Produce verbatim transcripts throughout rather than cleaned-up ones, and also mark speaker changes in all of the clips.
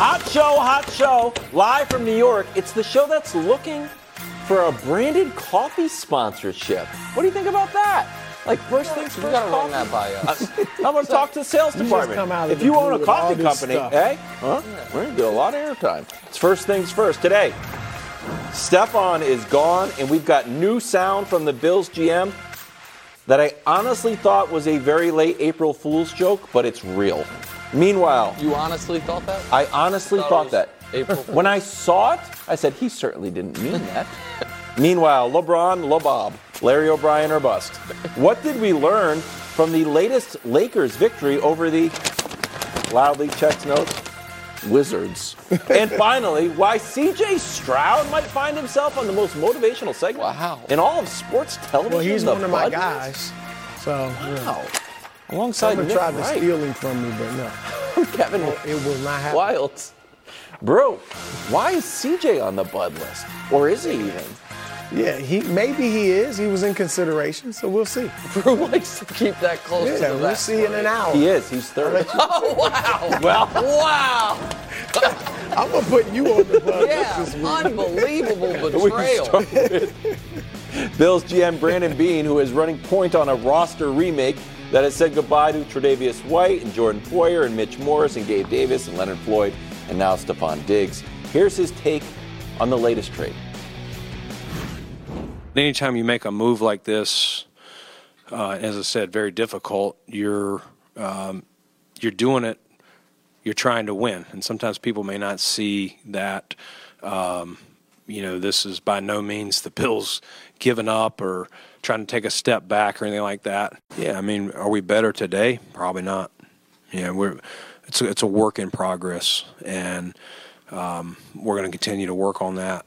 Speaker 1: Hot show, hot show, live from New York. It's the show that's looking for a branded coffee sponsorship. What do you think about that? Like, first things first,
Speaker 2: you gotta
Speaker 1: coffee.
Speaker 2: run that by us.
Speaker 1: I'm going to talk to the sales
Speaker 3: You just
Speaker 1: department.
Speaker 3: come out of
Speaker 1: If
Speaker 3: the
Speaker 1: you
Speaker 3: blue
Speaker 1: own a
Speaker 3: with all
Speaker 1: coffee
Speaker 3: this
Speaker 1: company,
Speaker 3: stuff.
Speaker 1: hey, huh? We're going to get a lot of airtime. It's first things first. Today, Stefan is gone, and we've got new sound from the Bills G M that I honestly thought was a very late April Fool's joke, but it's real. Meanwhile,
Speaker 2: You honestly thought that?
Speaker 1: I honestly
Speaker 2: Thought it
Speaker 1: thought
Speaker 2: was
Speaker 1: that.
Speaker 2: April Fool's.
Speaker 1: When I saw it, I said, he certainly didn't mean that. Meanwhile, LeBron, LeBob, Larry O'Brien or bust. What did we learn from the latest Lakers victory over the, loudly checks notes, Wizards? And finally, why C J Stroud might find himself on the most motivational segment
Speaker 2: Wow.
Speaker 1: in all of sports television.
Speaker 3: Well, he's
Speaker 1: the
Speaker 3: one of my
Speaker 1: Bud
Speaker 3: guys. So, yeah.
Speaker 1: Wow. Alongside
Speaker 3: Someone
Speaker 1: Nick
Speaker 3: tried to
Speaker 1: Wright.
Speaker 3: steal him from me, but no.
Speaker 1: Kevin
Speaker 3: It will not happen.
Speaker 1: Wild. Bro, why is C J on the Bud list? Or is he even?
Speaker 3: Yeah, he maybe he is. He was in consideration, so we'll see.
Speaker 2: Drew likes to keep that close
Speaker 3: Yeah,
Speaker 2: to the
Speaker 3: we'll
Speaker 2: vest.
Speaker 3: see in an hour.
Speaker 1: He is. He's third.
Speaker 2: Oh, wow.
Speaker 1: Well,
Speaker 2: Wow.
Speaker 3: I'm gonna put you on the bus.
Speaker 2: Yeah, unbelievable
Speaker 1: we
Speaker 2: betrayal.
Speaker 1: start with Bills G M Brandon Beane, who is running point on a roster remake that has said goodbye to Tre'Davious White and Jordan Poyer and Mitch Morris and Gabe Davis and Leonard Floyd and now Stephon Diggs. Here's his take on the latest trade.
Speaker 4: Anytime you make a move like this, uh, as I said, very difficult. You're um, you're doing it. You're trying to win, and sometimes people may not see that. Um, you know, this is by no means the Bills giving up or trying to take a step back or anything like that. Yeah, I mean, are we better today? Probably not. Yeah, we're it's a, it's a work in progress, and um, we're going to continue to work on that.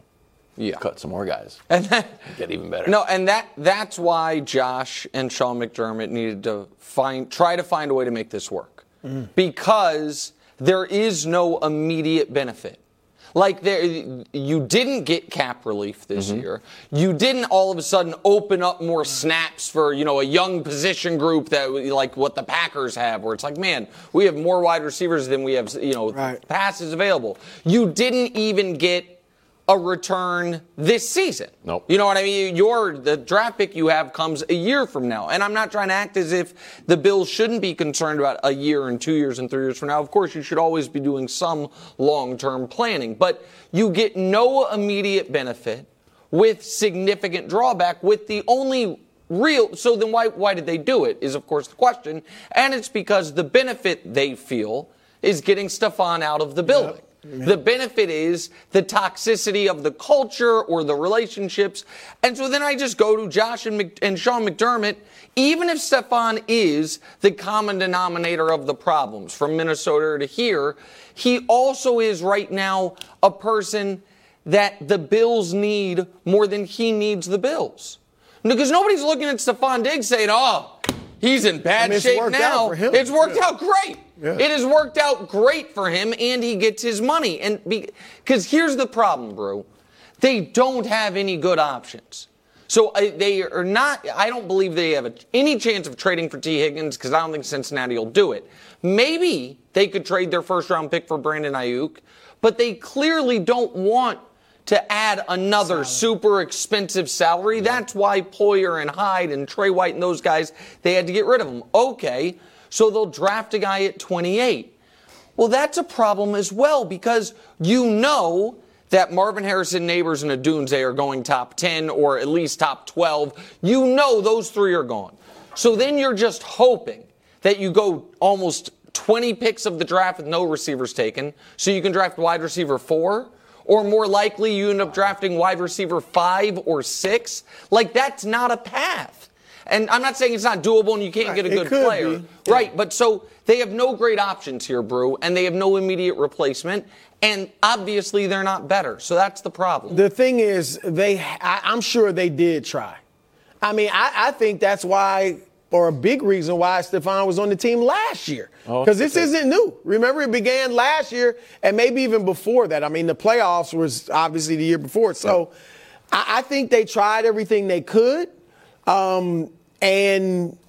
Speaker 2: Yeah.
Speaker 1: Cut some more guys.
Speaker 2: And that,
Speaker 1: Get even better.
Speaker 2: no, and that that's why Josh and Sean McDermott needed to find try to find a way to make this work.
Speaker 1: Mm-hmm.
Speaker 2: Because there is no immediate benefit. Like there, you didn't get cap relief this
Speaker 1: Mm-hmm.
Speaker 2: year. You didn't all of a sudden open up more snaps for, you know, a young position group that like what the Packers have, where it's like, man, we have more wide receivers than we have, you know,
Speaker 3: Right.
Speaker 2: passes available. You didn't even get a return this season.
Speaker 1: Nope.
Speaker 2: You know what I mean? Your the draft pick you have comes a year from now. And I'm not trying to act as if the Bills shouldn't be concerned about a year and two years and three years from now. Of course, you should always be doing some long-term planning. But you get no immediate benefit with significant drawback with the only real. So then why why did they do it is, of course, the question. And it's because the benefit they feel is getting Stephon out of the building. The benefit is the toxicity of the culture or the relationships. And so then I just go to Josh and, Mc, and Sean McDermott. Even if Stephon is the common denominator of the problems from Minnesota to here, he also is right now a person that the Bills need more than he needs the Bills. Because nobody's looking at Stephon Diggs saying, oh, he's in bad
Speaker 3: I mean, it's
Speaker 2: shape
Speaker 3: worked
Speaker 2: now.
Speaker 3: out for him.
Speaker 2: It's worked
Speaker 3: Yeah.
Speaker 2: out great.
Speaker 3: Yeah.
Speaker 2: It has worked out great for him, and he gets his money. And because here's the problem, Brew. They don't have any good options. So uh, they are not, I don't believe they have a, any chance of trading for T. Higgins because I don't think Cincinnati will do it. Maybe they could trade their first round pick for Brandon Ayuk, but they clearly don't want to add another super expensive salary. That's why Poyer and Hyde and Trey White and those guys, they had to get rid of them. Okay, so they'll draft a guy at twenty-eight. Well, that's a problem as well because you know that Marvin Harrison, Neighbors, and Adunze are going top ten or at least top twelve. You know those three are gone. So then you're just hoping that you go almost twenty picks of the draft with no receivers taken so you can draft wide receiver four. Or more likely, you end up drafting wide receiver five or six. Like, that's not a path. And I'm not saying it's not doable and you can't get a
Speaker 3: It
Speaker 2: good
Speaker 3: could
Speaker 2: player.
Speaker 3: be.
Speaker 2: Right, but so they have no great options here, Brew, and they have no immediate replacement. And obviously, they're not better. So that's the problem.
Speaker 3: The thing is, they I, I'm sure they did try. I mean, I, I think that's why, or a big reason why Stephon was on the team last year. Because
Speaker 1: Oh,
Speaker 3: this
Speaker 1: okay.
Speaker 3: isn't new. Remember, it began last year and maybe even before that. I mean, the playoffs was obviously the year before. So I, I think they tried everything they could. Um, and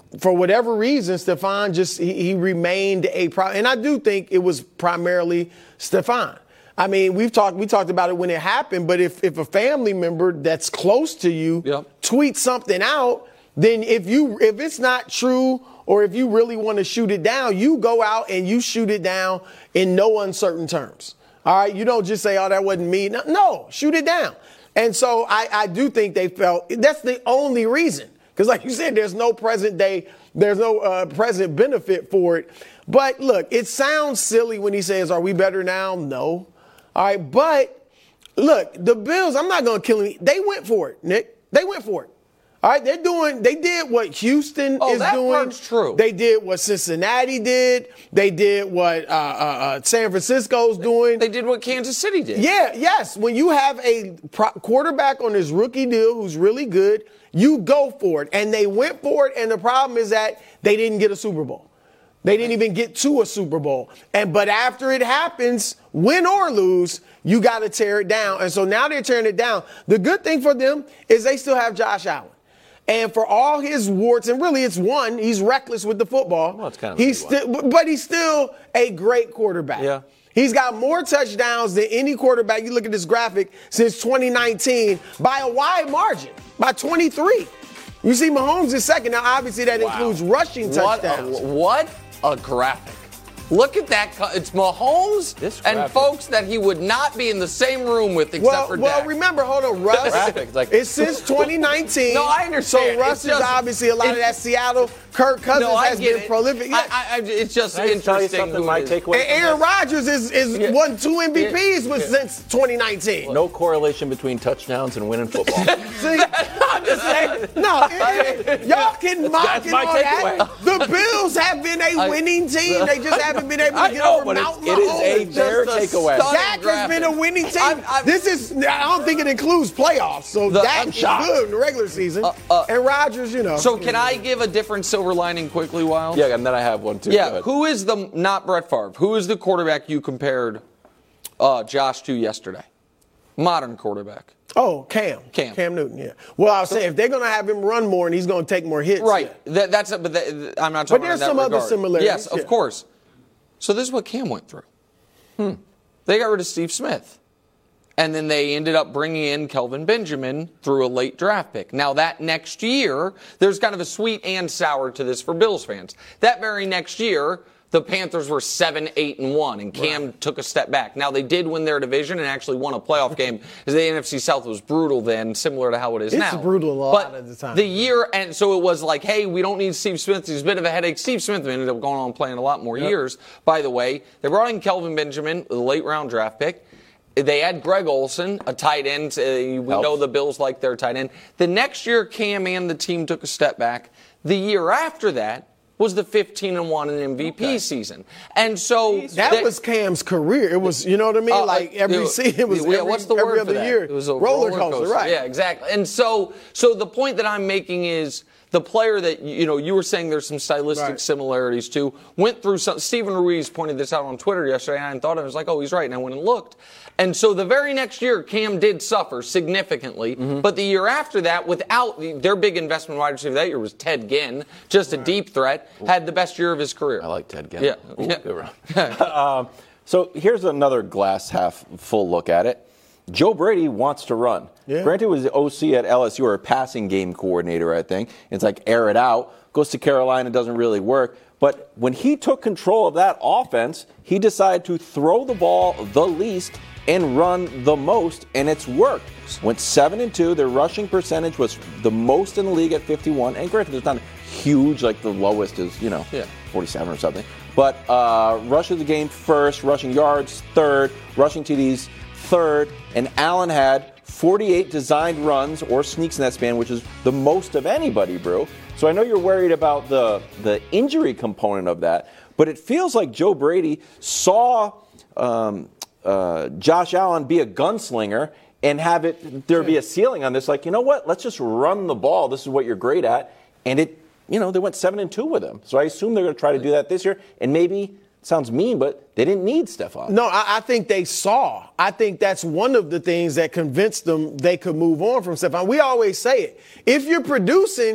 Speaker 3: for whatever reason, Stephon just he, he remained a problem. And I do think it was primarily Stephon. I mean, we've talked we talked about it when it happened, but if, if a family member that's close to you
Speaker 2: yep.
Speaker 3: tweets something out, then if you if it's not true or if you really want to shoot it down, you go out and you shoot it down in no uncertain terms. All right, you don't just say, oh, that wasn't me. No, no, shoot it down. And so I, I do think they felt that's the only reason. Because like you said, there's no present day, there's no uh, present benefit for it. But look, it sounds silly when he says, are we better now? No. All right, but look, the Bills, I'm not going to kill him. They went for it, Nick. They went for it. All right, they're doing, they did what Houston
Speaker 2: oh,
Speaker 3: is
Speaker 2: that
Speaker 3: doing.
Speaker 2: Part's true.
Speaker 3: They did what Cincinnati did. They did what uh, uh, uh, San Francisco's doing.
Speaker 2: They did what Kansas City did.
Speaker 3: Yeah, yes. When you have a pro- quarterback on his rookie deal who's really good, you go for it. And they went for it, and the problem is that they didn't get a Super Bowl. They didn't even get to a Super Bowl. And but after it happens, win or lose, you got to tear it down. And so now they're tearing it down. The good thing for them is they still have Josh Allen. And for all his warts, and really it's one, he's reckless with the football.
Speaker 1: Well, it's kind of
Speaker 3: he's still, but he's still a great quarterback.
Speaker 1: Yeah.
Speaker 3: He's got more touchdowns than any quarterback. You look at this graphic since twenty nineteen by a wide margin, by twenty-three. You see Mahomes is second. Now, obviously, that
Speaker 1: Wow.
Speaker 3: includes rushing
Speaker 2: What
Speaker 3: touchdowns.
Speaker 2: a, what a graphic. Look at that. co- It's Mahomes
Speaker 1: This
Speaker 2: and
Speaker 1: graphic.
Speaker 2: folks that he would not be in the same room with except
Speaker 3: Well,
Speaker 2: for
Speaker 3: well,
Speaker 2: Dak.
Speaker 3: remember, hold on, Russ.
Speaker 1: Graphic, like-
Speaker 3: it's since twenty nineteen.
Speaker 2: No, I understand.
Speaker 3: So Russ
Speaker 2: It's
Speaker 3: is
Speaker 2: just-
Speaker 3: obviously a lot of
Speaker 2: it-
Speaker 3: that Seattle. Kirk Cousins
Speaker 2: no, I
Speaker 3: has
Speaker 2: get
Speaker 3: been
Speaker 2: it.
Speaker 3: prolific.
Speaker 2: I, I, I, it's just
Speaker 1: Can I just tell you
Speaker 2: interesting.
Speaker 1: something
Speaker 2: who
Speaker 1: my
Speaker 2: it is.
Speaker 1: takeaway
Speaker 3: and
Speaker 1: from
Speaker 3: Aaron
Speaker 1: this?
Speaker 3: Rodgers is, is
Speaker 2: Yeah.
Speaker 3: won two M V Ps
Speaker 2: Yeah.
Speaker 3: with, since twenty nineteen.
Speaker 1: No correlation between touchdowns and winning football.
Speaker 3: See, I'm just saying. No, it- it- y'all can mock
Speaker 1: That's
Speaker 3: and
Speaker 1: my
Speaker 3: all
Speaker 1: takeaway.
Speaker 3: that. The Bills have been a
Speaker 2: I-
Speaker 3: winning team. They just haven't been able to
Speaker 1: I
Speaker 3: get
Speaker 1: know,
Speaker 3: over
Speaker 1: but
Speaker 3: Mount
Speaker 1: it's- it is a
Speaker 3: Mahomes.
Speaker 1: fair
Speaker 2: Just a
Speaker 1: takeaway.
Speaker 2: stunning
Speaker 3: Dak has been a
Speaker 2: graphic.
Speaker 3: winning team.
Speaker 2: I'm- I'm-
Speaker 3: this is, I don't think it includes playoffs. So
Speaker 2: The-
Speaker 3: Dak
Speaker 2: I'm
Speaker 3: is
Speaker 2: shocked.
Speaker 3: good in the regular season.
Speaker 2: Uh, uh,
Speaker 3: and Rodgers, you know.
Speaker 2: So can I give a different silver lining quickly, Wild?
Speaker 1: Yeah, and then I have one too. Go
Speaker 2: Yeah,
Speaker 1: ahead.
Speaker 2: who is the, not Brett Favre, who is the quarterback you compared uh, Josh to yesterday? Modern quarterback.
Speaker 3: Oh, Cam.
Speaker 2: Cam.
Speaker 3: Cam Newton, yeah. Well, I was saying, if they're going to have him run more and he's going to take more hits.
Speaker 2: Right.
Speaker 3: yeah.
Speaker 2: That, that's a, but that, I'm not talking
Speaker 3: But there's
Speaker 2: about in that
Speaker 3: some other
Speaker 2: regard.
Speaker 3: similarities,
Speaker 2: Yes, of
Speaker 3: yeah.
Speaker 2: course. So this is what Cam went through. Hmm. They got rid of Steve Smith. And then they ended up bringing in Kelvin Benjamin through a late draft pick. Now, that next year, there's kind of a sweet and sour to this for Bills fans. That very next year, the Panthers were seven, eight, and one, and Cam right. took a step back. Now, they did win their division and actually won a playoff game, because the N F C South was brutal then, similar to how it is
Speaker 3: it's
Speaker 2: now.
Speaker 3: It's brutal a lot
Speaker 2: but
Speaker 3: at the time.
Speaker 2: The year, and so it was like, hey, we don't need Steve Smith. He's a bit of a headache. Steve Smith ended up going on playing a lot more
Speaker 3: yep.
Speaker 2: years, by the way. They brought in Kelvin Benjamin, the late-round draft pick. They had Greg Olsen, a tight end. Uh, we
Speaker 1: Helps.
Speaker 2: know the Bills like their tight end. The next year, Cam and the team took a step back. The year after that was the fifteen and one and M V P okay. season. And so
Speaker 3: that they, was Cam's career. It was, you know what I mean? Uh, like every
Speaker 2: it,
Speaker 3: season, it was
Speaker 2: yeah,
Speaker 3: every,
Speaker 2: what's the
Speaker 3: every
Speaker 2: word
Speaker 3: other
Speaker 2: for that?
Speaker 3: year.
Speaker 2: It was a
Speaker 3: roller,
Speaker 2: roller
Speaker 3: coaster,
Speaker 2: coaster,
Speaker 3: right?
Speaker 2: Yeah, exactly. And so, so the point that I'm making is the player that, you know, you were saying there's some stylistic
Speaker 3: right.
Speaker 2: similarities to, went through some, Stephen Ruiz pointed this out on Twitter yesterday, and I thought, I was like, oh, he's right, and I went and looked. And so the very next year, Cam did suffer significantly, mm-hmm. but the year after that, without the, their big investment wide receiver that year was Ted Ginn, just a right. deep threat, had the best year of his career.
Speaker 1: I like Ted Ginn.
Speaker 2: Yeah.
Speaker 1: Ooh,
Speaker 2: yeah.
Speaker 1: Good run. um, so here's another glass half full look at it. Joe Brady wants to run. Yeah. Granted, was the O C at L S U, or a passing game coordinator, I think. It's like air it out. Goes to Carolina, doesn't really work. But when he took control of that offense, he decided to throw the ball the least and run the most, and it's worked. Went seven and two. Their rushing percentage was the most in the league at fifty-one. And granted, it's not huge, like the lowest is, you know,
Speaker 2: yeah.
Speaker 1: forty-seven or something. But uh, rushes the game first, rushing yards third, rushing T Ds third, and Allen had forty-eight designed runs or sneaks in that span, which is the most of anybody, Brew. So I know you're worried about the the injury component of that, but it feels like Joe Brady saw um, uh, Josh Allen be a gunslinger and have it there be a ceiling on this. Like, you know what? Let's just run the ball. This is what you're great at, and it. You know, they went seven and two with him, so I assume they're going to try to do that this year, and maybe. Sounds mean, but they didn't need Stephon.
Speaker 3: No, I, I think they saw. I think that's one of the things that convinced them they could move on from Stephon. We always say it. If you're producing,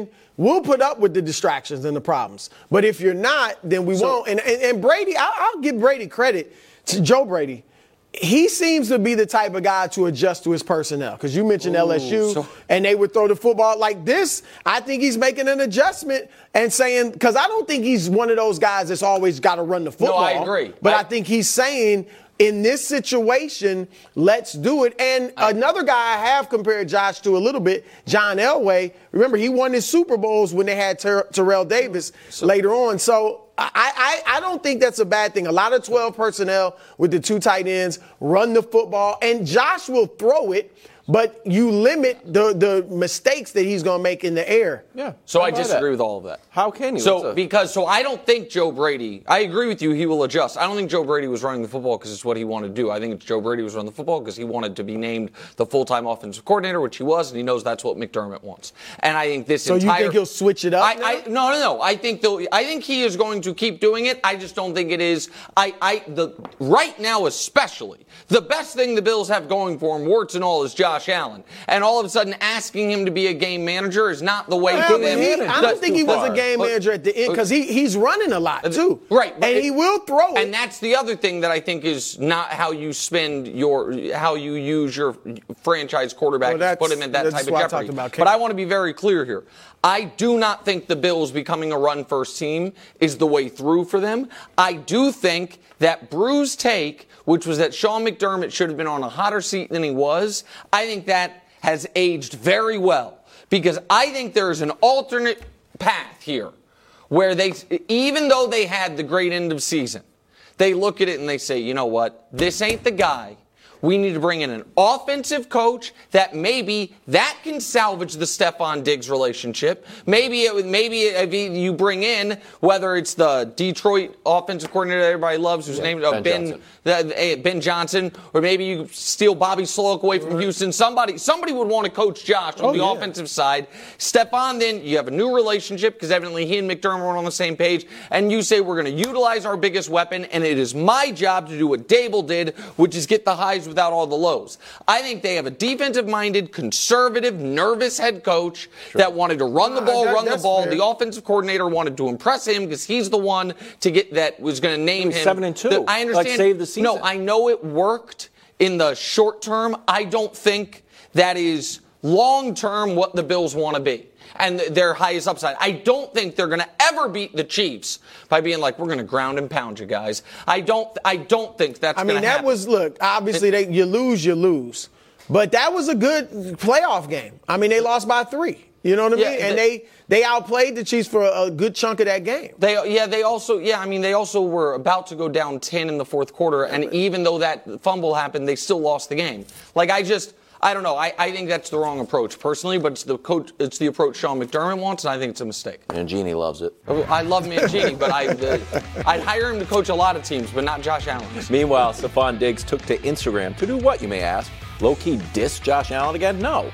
Speaker 3: we'll put up with the distractions and the problems. But if you're not, then we
Speaker 2: So-
Speaker 3: won't. And, and, and Brady, I'll, I'll give Brady credit to Joe Brady. He seems to be the type of guy to adjust to his personnel. Because you mentioned L S U,
Speaker 2: so-
Speaker 3: and they would throw the football like this. I think he's making an adjustment and saying, because I don't think he's one of those guys that's always got to run the football.
Speaker 2: I agree.
Speaker 3: But I,
Speaker 2: I-
Speaker 3: think he's saying, in this situation, let's do it. And
Speaker 2: I-
Speaker 3: another guy I have compared Josh to a little bit, John Elway. Remember, he won his Super Bowls when they had Ter- Terrell Davis later on. So I, I, I don't think that's a bad thing. A lot of twelve personnel with the two tight ends run the football, and Josh will throw it, but you limit the, the mistakes that he's going to make in the air.
Speaker 1: Yeah.
Speaker 2: So
Speaker 1: How
Speaker 2: I
Speaker 1: about
Speaker 2: disagree
Speaker 1: that?
Speaker 2: with all of that.
Speaker 1: How can you?
Speaker 2: So
Speaker 1: What's a-
Speaker 2: because so I don't think Joe Brady. I agree with you. He will adjust. I don't think Joe Brady was running the football because it's what he wanted to do. I think Joe Brady was running the football because he wanted to be named the full-time offensive coordinator, which he was, and he knows that's what McDermott wants. And I think this
Speaker 3: So
Speaker 2: entire.
Speaker 3: you think he'll switch it up
Speaker 2: I,
Speaker 3: now?
Speaker 2: I, no, no, no. I think they'll. I think he is going to keep doing it. I just don't think it is. I, I, the right now especially, the best thing the Bills have going for them, warts and all, is Josh Allen. And all of a sudden, asking him to be a game manager is not the way
Speaker 3: Well,
Speaker 2: to
Speaker 3: but
Speaker 2: them.
Speaker 3: he- I
Speaker 2: That's
Speaker 3: don't think
Speaker 2: too
Speaker 3: he was
Speaker 2: far.
Speaker 3: a game
Speaker 2: But-
Speaker 3: manager at the end because he, he's running a lot, too.
Speaker 2: Right. but
Speaker 3: And
Speaker 2: it-
Speaker 3: he will throw it.
Speaker 2: And that's the other thing that I think is not how you spend your, how you use your franchise quarterback
Speaker 3: Well,
Speaker 2: to
Speaker 3: that's-
Speaker 2: put him in that
Speaker 3: that's
Speaker 2: type of
Speaker 3: why I
Speaker 2: jeopardy.
Speaker 3: talked about
Speaker 2: But
Speaker 3: Cam.
Speaker 2: I want to be very clear here. I do not think the Bills becoming a run-first team is the way through for them. I do think that Brew's take, which was that Sean McDermott should have been on a hotter seat than he was, I think that has aged very well. Because I think there is an alternate path here where they, even though they had the great end of season, they look at it and they say, you know what, this ain't the guy. We need to bring in an offensive coach that maybe that can salvage the Stephon Diggs relationship. Maybe it, maybe if you bring in, whether it's the Detroit offensive coordinator that everybody loves, whose
Speaker 1: Yeah,
Speaker 2: name uh,
Speaker 1: Ben
Speaker 2: Ben
Speaker 1: Johnson.
Speaker 2: the, uh, Ben Johnson, or maybe you steal Bobby Sloak away from Houston. Somebody somebody would want to coach Josh on
Speaker 3: Oh,
Speaker 2: the
Speaker 3: yeah.
Speaker 2: offensive side. Stephon, then you have a new relationship because evidently he and McDermott were on the same page, and you say we're going to utilize our biggest weapon, and it is my job to do what Dable did, which is get the highs without all the lows. I think they have a defensive-minded, conservative, nervous head coach that wanted to run the
Speaker 3: Uh,
Speaker 2: ball,
Speaker 3: that-
Speaker 2: run the
Speaker 3: that's
Speaker 2: ball.
Speaker 3: fair.
Speaker 2: The offensive coordinator wanted to impress him because he's the one to get that was going to name
Speaker 1: was
Speaker 2: him.
Speaker 1: seven and two.
Speaker 2: The- I understand.
Speaker 1: Like, save the season.
Speaker 2: No, I know it worked in the short term. I don't think that is long term what the Bills want to be and th- their highest upside. I don't think they're going to ever beat the Chiefs by being like, we're going to ground and pound you guys. I don't. I don't think that's.
Speaker 3: I mean,
Speaker 2: gonna
Speaker 3: that
Speaker 2: happen.
Speaker 3: was, look, obviously they, you lose, you lose. But that was a good playoff game. I mean, they lost by three. You know what I
Speaker 2: Yeah,
Speaker 3: mean? And
Speaker 2: the-
Speaker 3: they they outplayed the Chiefs for a, a good chunk of that game.
Speaker 2: They, yeah, they also, yeah, I mean, they also were about to go down ten in the fourth quarter, and even though that fumble happened, they still lost the game. Like, I just, I don't know. I, I think that's the wrong approach personally, but it's the coach, it's the approach Sean McDermott wants, and I think it's a mistake.
Speaker 1: And Genie loves it.
Speaker 2: I love Mangini, but I, uh, I'd hire him to coach a lot of teams, but not Josh Allen.
Speaker 1: Meanwhile, Stephon Diggs took to Instagram to do what, you may ask? Low-key diss Josh Allen again? No.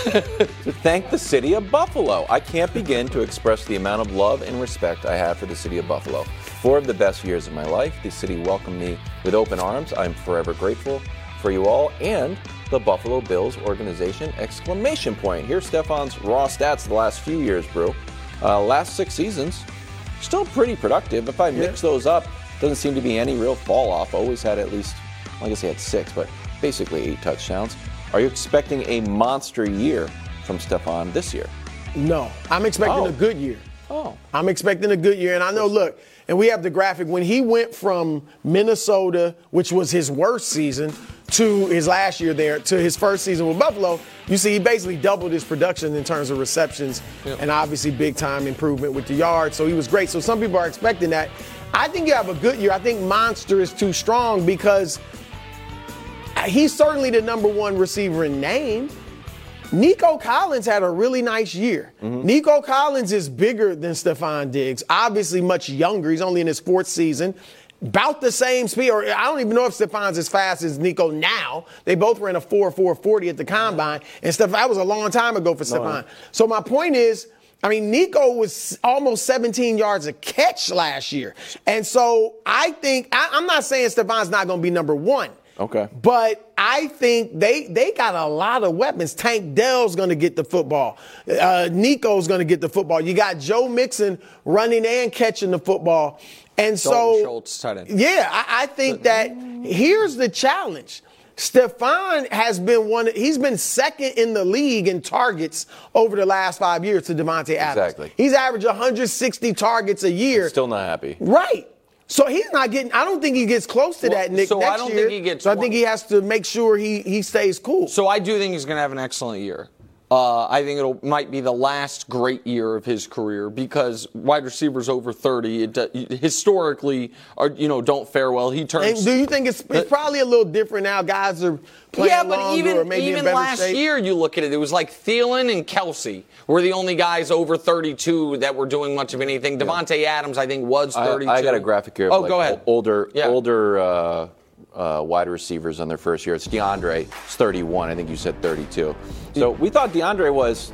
Speaker 1: To thank the city of Buffalo. I can't begin to express the amount of love and respect I have for the city of Buffalo. Four of the best years of my life, the city welcomed me with open arms. I'm forever grateful for you all and the Buffalo Bills organization, exclamation point. Here's Stephon's raw stats the last few years, Brew. Uh, last six seasons, still pretty productive. If I mix those up, doesn't seem to be any real fall off. Always had at least, well, I guess he had six, but basically eight touchdowns. Are you expecting a monster year from Stephon this year?
Speaker 3: No, I'm expecting
Speaker 1: Oh.
Speaker 3: a good year.
Speaker 1: Oh.
Speaker 3: I'm expecting a good year. And I know, look, and we have the graphic. When he went from Minnesota, which was his worst season, to his last year there, to his first season with Buffalo, you see he basically doubled his production in terms of receptions
Speaker 2: Yep.
Speaker 3: and obviously big-time improvement with the yards. So he was great. So some people are expecting that. I think you have a good year. I think monster is too strong because he's certainly the number one receiver in name. Nico Collins had a really nice year.
Speaker 1: Mm-hmm.
Speaker 3: Nico Collins is bigger than Stephon Diggs, obviously much younger. He's only in his fourth season. About the same speed, or I don't even know if Stephon's as fast as Nico now. They both ran a four four forty at the combine, and Stephon, that was a long time ago for Stephon. So my point is, I mean, Nico was almost seventeen yards a catch last year. And so I think, I, I'm not saying Stephon's not going to be number one.
Speaker 1: Okay.
Speaker 3: But I think they they got a lot of weapons. Tank Dell's going to get the football. Uh, Nico's going to get the football. You got Joe Mixon running and catching the football. And so,
Speaker 2: Dalton Schultz, tight end.
Speaker 3: yeah, I, I think that here's the challenge. Stephon has been one. He's been second in the league in targets over the last five years to Devontae Adams.
Speaker 1: Exactly.
Speaker 3: He's averaged one hundred sixty targets a year.
Speaker 1: Still not happy.
Speaker 3: Right. So he's not getting. I don't think he gets close to
Speaker 2: Well,
Speaker 3: that Nick
Speaker 2: so
Speaker 3: next
Speaker 2: I don't
Speaker 3: year.
Speaker 2: think he gets
Speaker 3: So I
Speaker 2: one.
Speaker 3: think he has to make sure he he stays cool.
Speaker 2: So I do think he's going to have an excellent year. Uh, I think it might be the last great year of his career because wide receivers over thirty it, uh, historically are you know don't fare well. He turns.
Speaker 3: And do you think it's, it's probably a little different now? Guys are playing
Speaker 2: yeah, but
Speaker 3: longer
Speaker 2: even
Speaker 3: or maybe
Speaker 2: even
Speaker 3: in better
Speaker 2: last
Speaker 3: shape.
Speaker 2: year, you look at it, it was like Thielen and Kelsey were the only guys over thirty-two that were doing much of anything. Devontae Adams, I think, was thirty-two.
Speaker 1: I, I got a graphic here of
Speaker 2: Oh,
Speaker 1: like
Speaker 2: go ahead.
Speaker 1: older
Speaker 2: Yeah.
Speaker 1: older uh, uh, wide receivers on their first year. It's DeAndre. It's thirty-one. I think you said thirty-two. So we thought DeAndre was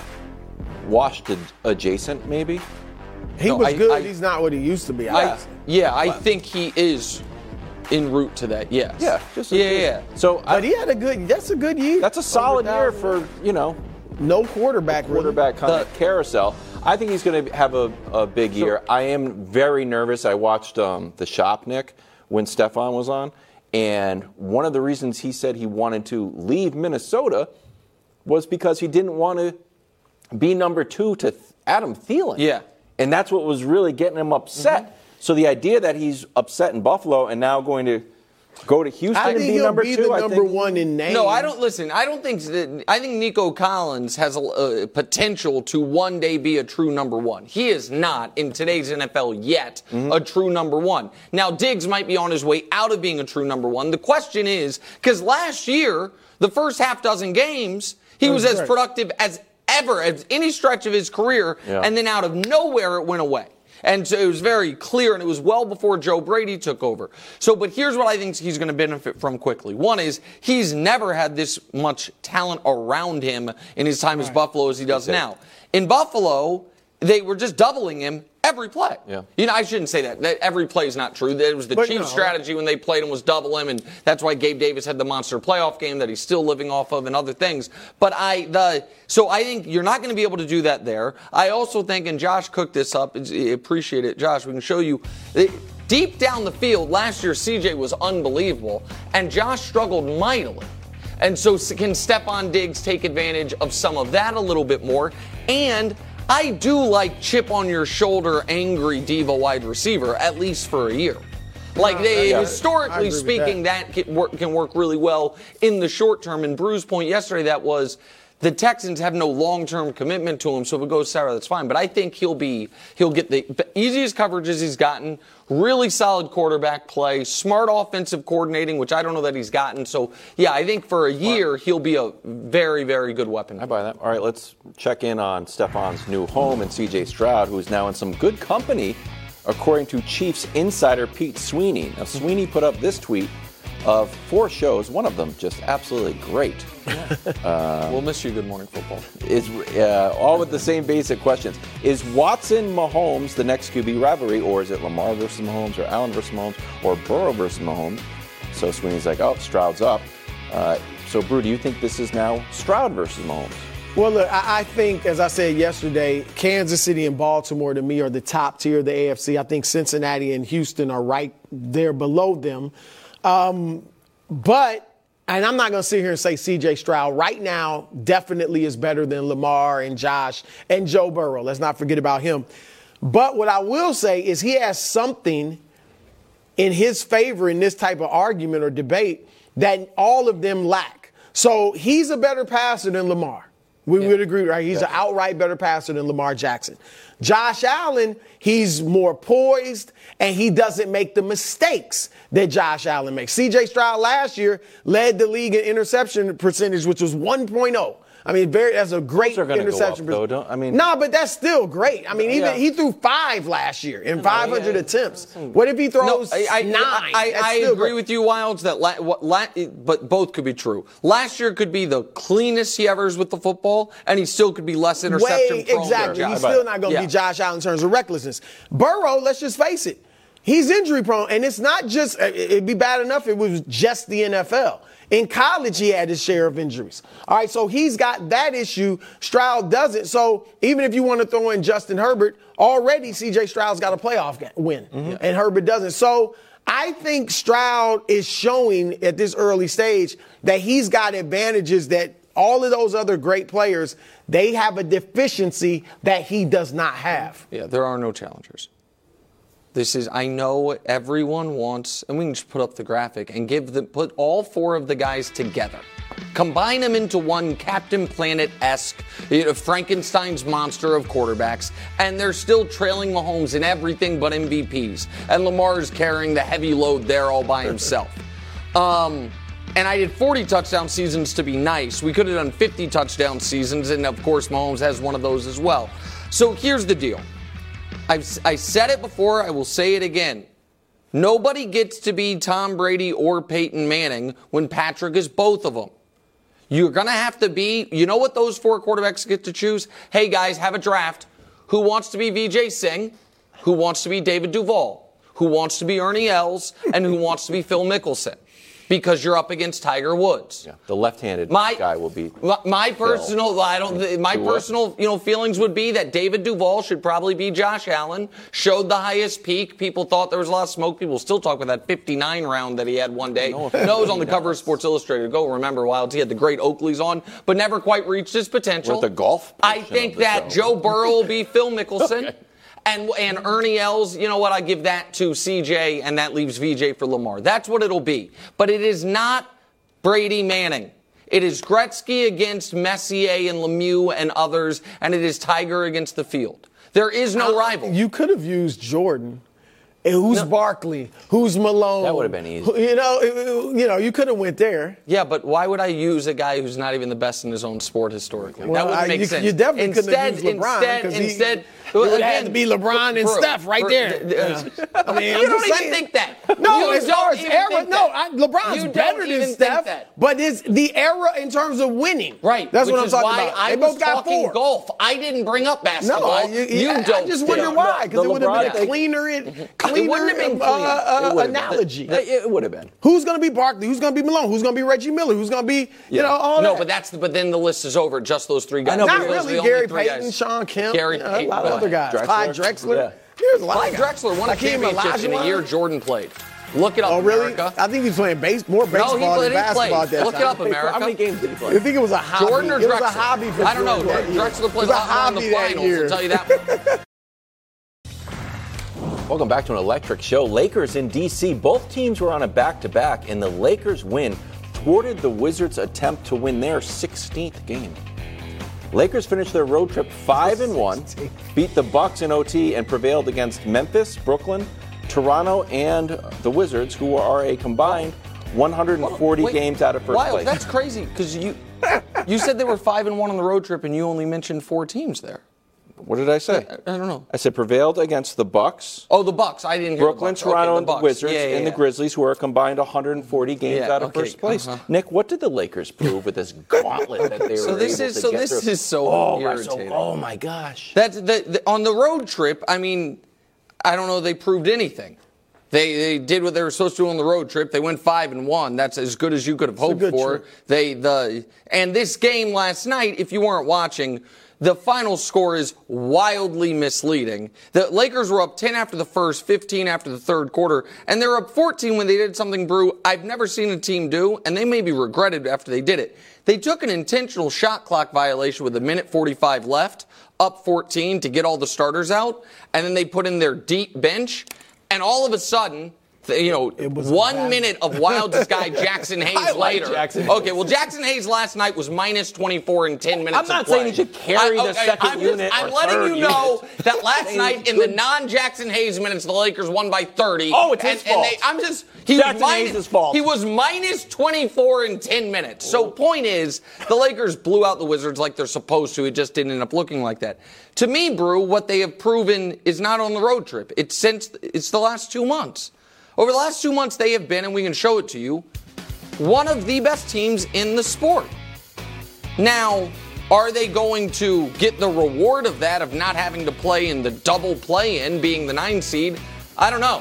Speaker 1: washed ad- adjacent, maybe.
Speaker 3: He
Speaker 2: No,
Speaker 3: was
Speaker 2: I-
Speaker 3: good.
Speaker 2: I-
Speaker 3: He's not what he used to be.
Speaker 2: I,
Speaker 3: obviously.
Speaker 2: yeah, I think he is en route to that. Yes.
Speaker 1: Yeah, just
Speaker 2: yeah, yeah.
Speaker 1: So I,
Speaker 3: But he had a good. That's a good year.
Speaker 1: that's a solid
Speaker 3: Over
Speaker 1: year
Speaker 3: thousand.
Speaker 1: for you know
Speaker 3: no quarterback. really.
Speaker 1: quarterback kind
Speaker 2: The-
Speaker 1: of carousel. I think he's going to have a, a big year. I am very nervous. I watched um, the Shop, Nick, when Stephon was on, and one of the reasons he said he wanted to leave Minnesota was because he didn't want to be number two to Adam Thielen.
Speaker 2: Yeah.
Speaker 1: And that's what was really getting him upset.
Speaker 3: Mm-hmm.
Speaker 1: So the idea that he's upset in Buffalo and now going to go to Houston
Speaker 3: I
Speaker 1: and
Speaker 3: think
Speaker 1: be
Speaker 3: he'll
Speaker 1: number
Speaker 3: be
Speaker 1: two,
Speaker 3: the
Speaker 1: I
Speaker 3: number
Speaker 1: think,
Speaker 3: one in name.
Speaker 2: No, I don't listen. I don't think that, I think Nico Collins has a uh, potential to one day be a true number one. He is not in today's N F L yet
Speaker 1: Mm-hmm.
Speaker 2: a true number one. Now Diggs might be on his way out of being a true number one. The question is because last year, the first half dozen games, he was,
Speaker 3: was
Speaker 2: as
Speaker 3: great.
Speaker 2: productive as ever as any stretch of his career,
Speaker 1: Yeah.
Speaker 2: and then out of nowhere it went away. And so it was very clear, and it was well before Joe Brady took over. So, but here's what I think he's going to benefit from quickly. One is he's never had this much talent around him in his time as Buffalo as he does now. In Buffalo, they were just doubling him every play.
Speaker 1: Yeah.
Speaker 2: You know, I shouldn't say that. that every play is not true. That was the
Speaker 3: But
Speaker 2: Chiefs'
Speaker 3: no.
Speaker 2: strategy when they played him was double him, and that's why Gabe Davis had the monster playoff game that he's still living off of and other things. But I, the so I think you're not going to be able to do that there. I also think, and Josh cooked this up. I appreciate it, Josh. We can show you. Deep down the field, last year C J was unbelievable, and Josh struggled mightily. And so can Stephon Diggs take advantage of some of that a little bit more? And I do like chip on your shoulder, angry diva wide receiver, at least for a year. Like they,
Speaker 3: yeah. I
Speaker 2: historically
Speaker 3: agree with
Speaker 2: speaking, that, can, work, can work really well in the short term. And Bruce's point yesterday that was the Texans have no long-term commitment to him, so if it goes sour, that's fine. But I think he'll be he'll get the easiest coverages he's gotten, really solid quarterback play, smart offensive coordinating, which I don't know that he's gotten. So yeah, I think for a year he'll be a very, very good weapon.
Speaker 1: I buy that. All right, let's check in on Stephon's new home and C J Stroud, who's now in some good company, according to Chiefs insider Pete Sweeney. Now, Sweeney put up this tweet of four shows, one of them just absolutely great.
Speaker 2: We'll miss you, Good Morning Football.
Speaker 1: Is uh, all with the same basic questions. Is Watson Mahomes the next Q B rivalry, or is it Lamar versus Mahomes, or Allen versus Mahomes, or Burrow versus Mahomes? So Sweeney's like, oh, Stroud's up. Uh, so, Brew, do you think this is now Stroud versus Mahomes?
Speaker 3: Well, look, I, I think, as I said yesterday, Kansas City and Baltimore, to me, are the top tier of the A F C. I think Cincinnati and Houston are right there below them. Um, but, and I'm not going to sit here and say C J Stroud right now definitely is better than Lamar and Josh and Joe Burrow. Let's not forget about him. But what I will say is he has something in his favor in this type of argument or debate that all of them lack. So he's a better passer than Lamar. We
Speaker 2: Yeah.
Speaker 3: would agree, right? He's
Speaker 1: Definitely.
Speaker 3: an outright better passer than Lamar Jackson. Josh Allen, he's more poised, and he doesn't make the mistakes that Josh Allen makes. C J Stroud last year led the league in interception percentage, which was one point oh. I mean, very, that's a great
Speaker 1: Those are gonna go
Speaker 3: interception
Speaker 1: up, though,
Speaker 3: percentage.
Speaker 1: don't- I mean-
Speaker 3: no, but that's still great. I mean, even
Speaker 1: Yeah.
Speaker 3: he threw five last year in five hundred
Speaker 1: yeah.
Speaker 3: attempts. What if he throws
Speaker 2: I, I,
Speaker 3: nine?
Speaker 2: I,
Speaker 3: That's
Speaker 2: I
Speaker 3: still
Speaker 2: agree
Speaker 3: great.
Speaker 2: with you, Wilds, that la, what, la, but both could be true. Last year could be the cleanest he ever is with the football, and he still could be less interception
Speaker 3: Way,
Speaker 2: prone.
Speaker 3: exactly.
Speaker 2: there.
Speaker 3: He's
Speaker 1: Yeah.
Speaker 3: still not going to
Speaker 2: Yeah.
Speaker 3: be Josh Allen in terms of recklessness. Burrow, let's just face it. He's injury prone, and it's not just, it'd be bad enough if it was just the N F L. In college, he had his share of injuries. All right, so he's got that issue. Stroud doesn't. So even if you want to throw in Justin Herbert, already C J Stroud's got a playoff win, mm-hmm. and Herbert doesn't. So I think Stroud is showing at this early stage that he's got advantages that all of those other great players, they have a deficiency that he does not have.
Speaker 2: Yeah, there are no challengers. This is, I know everyone wants, and we can just put up the graphic and give the, put all four of the guys together. Combine them into one Captain Planet-esque, you know, Frankenstein's monster of quarterbacks, and they're still trailing Mahomes in everything but M V Ps. And Lamar's carrying the heavy load there all by himself. um, and I did forty touchdown seasons to be nice. We could have done fifty touchdown seasons, and of course Mahomes has one of those as well. So here's the deal. I've I said it before, I will say it again. Nobody gets to be Tom Brady or Peyton Manning when Patrick is both of them. You're going to have to be, you know what those four quarterbacks get to choose? Hey guys, have a draft. Who wants to be V J Singh? Who wants to be David Duval? Who wants to be Ernie Els? And who wants to be Phil Mickelson? Because you're up against Tiger Woods.
Speaker 1: Yeah, the left-handed
Speaker 2: my,
Speaker 1: guy will be.
Speaker 2: My, my personal, I don't. My
Speaker 1: Duval.
Speaker 2: personal, you know, feelings would be that David Duval should probably be Josh Allen. Showed the highest peak. People thought there was a lot of smoke. People still talk about that fifty-nine round that he had one day. No, no, it was on the cover of Sports Illustrated. Go remember, Wilds. He had the great Oakleys on, but never quite reached his potential.
Speaker 1: With the golf.
Speaker 2: I think that show. Joe Burrow will be Phil Mickelson. Okay. And and Ernie Els, you know what, I give that to C J, and that leaves V J for Lamar. That's what it'll be. But it is not Brady Manning. It is Gretzky against Messier and Lemieux and others, and it is Tiger against the field. There is no uh, rival.
Speaker 3: You could have used Jordan. And who's no. Barkley? Who's Malone?
Speaker 1: That would have been easy.
Speaker 3: You know, it, you know, you could have went there.
Speaker 2: Yeah, but why would I use a guy who's not even the best in his own sport historically?
Speaker 3: Well,
Speaker 2: that wouldn't make
Speaker 3: you,
Speaker 2: sense.
Speaker 3: You definitely
Speaker 2: instead,
Speaker 3: couldn't have used LeBron.
Speaker 2: Instead,
Speaker 3: he,
Speaker 2: instead,
Speaker 3: it would
Speaker 2: again,
Speaker 3: have to be LeBron and
Speaker 2: for,
Speaker 3: Steph right
Speaker 2: for,
Speaker 3: there.
Speaker 2: Uh,
Speaker 3: I mean,
Speaker 2: you
Speaker 3: I'm
Speaker 2: don't even
Speaker 3: saying,
Speaker 2: think that.
Speaker 3: No,
Speaker 2: you
Speaker 3: as far as era, no, I, LeBron's
Speaker 2: you
Speaker 3: better than Steph. But it's the era in terms of winning.
Speaker 2: Right.
Speaker 3: That's
Speaker 2: Which
Speaker 3: what I'm
Speaker 2: is
Speaker 3: talking
Speaker 2: why
Speaker 3: about.
Speaker 2: I
Speaker 3: they both
Speaker 2: was
Speaker 3: got
Speaker 2: talking
Speaker 3: four.
Speaker 2: golf. I didn't bring up basketball.
Speaker 3: No, I, you,
Speaker 2: you
Speaker 3: I,
Speaker 2: don't.
Speaker 3: I just wonder why, because it would have been a cleaner, it, cleaner
Speaker 2: it wouldn't have been
Speaker 3: uh, uh,
Speaker 1: it
Speaker 3: analogy.
Speaker 1: Been. It would have been.
Speaker 3: Who's going to be Barkley? Who's going to be Malone? Who's going to be Reggie Miller? Who's going to be, you
Speaker 2: yeah.
Speaker 3: know, all
Speaker 2: no,
Speaker 3: that?
Speaker 2: but that's the, but then the list is over. Just those three guys.
Speaker 3: I know,
Speaker 2: Not
Speaker 3: but
Speaker 2: really.
Speaker 3: The Gary Payton, guys. Sean Kemp,
Speaker 2: Gary
Speaker 3: you know,
Speaker 2: Payton,
Speaker 3: a lot of other guys.
Speaker 1: Drexler.
Speaker 3: Clyde Drexler.
Speaker 1: Yeah.
Speaker 3: There's a lot
Speaker 2: Clyde
Speaker 3: of guys.
Speaker 2: Drexler won a championship in the year Jordan played. Look it up,
Speaker 3: oh, really?
Speaker 2: America.
Speaker 3: I think he's playing base, more baseball
Speaker 2: no, he played,
Speaker 3: than basketball at that
Speaker 2: Look
Speaker 3: time.
Speaker 2: it up, America.
Speaker 1: How many games did he play?
Speaker 3: I think it was a hobby.
Speaker 2: Jordan or
Speaker 3: It was
Speaker 2: Drexler?
Speaker 3: a hobby for
Speaker 2: I don't know.
Speaker 3: Jordan.
Speaker 2: Drexler played a lot more in the finals, I'll tell you that.
Speaker 1: Welcome back to an electric show. Lakers in D C. Both teams were on a back-to-back, and the Lakers' win thwarted the Wizards' attempt to win their sixteenth game. Lakers finished their road trip five and one, beat the Bucks in O T, and prevailed against Memphis, Brooklyn, Toronto, and the Wizards, who are a combined one hundred forty
Speaker 2: Wait,
Speaker 1: games out of first
Speaker 2: Wild,
Speaker 1: place.
Speaker 2: That's crazy because you you said they were five and one on the road trip, and you only mentioned four teams there.
Speaker 1: What did I say?
Speaker 2: I, I don't know.
Speaker 1: I said prevailed against the Bucks.
Speaker 2: Oh, the Bucks. I didn't hear
Speaker 1: Brooklyn,
Speaker 2: the Bucks.
Speaker 1: Toronto,
Speaker 2: okay,
Speaker 1: and
Speaker 2: the,
Speaker 1: the Wizards,
Speaker 2: yeah, yeah,
Speaker 1: and
Speaker 2: yeah.
Speaker 1: the Grizzlies, who are a combined one hundred forty games
Speaker 2: Yeah,
Speaker 1: out of
Speaker 2: okay,
Speaker 1: first place.
Speaker 2: uh-huh.
Speaker 1: Nick, what did the Lakers prove with this gauntlet that they
Speaker 2: So
Speaker 1: were
Speaker 2: this
Speaker 1: able
Speaker 2: is
Speaker 1: to
Speaker 2: so
Speaker 1: get
Speaker 2: this
Speaker 1: through?
Speaker 2: is so
Speaker 1: oh,
Speaker 2: irritating.
Speaker 1: So, oh my gosh!
Speaker 2: That's the, the on the road trip. I mean, I don't know. They proved anything. They they did what they were supposed to do on the road trip. They went five and one. That's as good as you could have hoped for.
Speaker 3: Trip.
Speaker 2: They the and this game last night, if you weren't watching, the final score is wildly misleading. The Lakers were up ten after the first, fifteen after the third quarter, and they were up fourteen when they did something, Brew, I've never seen a team do, and they maybe regretted after they did it. They took an intentional shot clock violation with a minute forty-five left, up fourteen to get all the starters out, and then they put in their deep bench, and all of a sudden, you know, one bad. minute of Wild's guy Jackson Hayes
Speaker 1: like
Speaker 2: later.
Speaker 1: Jackson
Speaker 2: okay, well, Jackson Hayes last night was minus twenty-four in ten minutes
Speaker 1: I'm not
Speaker 2: of play.
Speaker 1: saying he should carry
Speaker 2: I,
Speaker 1: the
Speaker 2: okay,
Speaker 1: second
Speaker 2: I'm
Speaker 1: unit.
Speaker 2: Just, I'm
Speaker 1: or
Speaker 2: letting
Speaker 1: third
Speaker 2: you know
Speaker 1: unit.
Speaker 2: that last night in the non-Jackson Hayes minutes, the Lakers won by thirty.
Speaker 1: Oh, it's
Speaker 2: and,
Speaker 1: his fault.
Speaker 2: And they, I'm just he
Speaker 1: Jackson
Speaker 2: was minus,
Speaker 1: Hayes' fault.
Speaker 2: He was minus twenty-four in ten minutes. So point is, the Lakers blew out the Wizards like they're supposed to. It just didn't end up looking like that. To me, Brew, what they have proven is not on the road trip. It's since it's the last two months. Over the last two months, they have been, and we can show it to you, one of the best teams in the sport. Now, are they going to get the reward of that, of not having to play in the double play-in, being the nine seed? I don't know.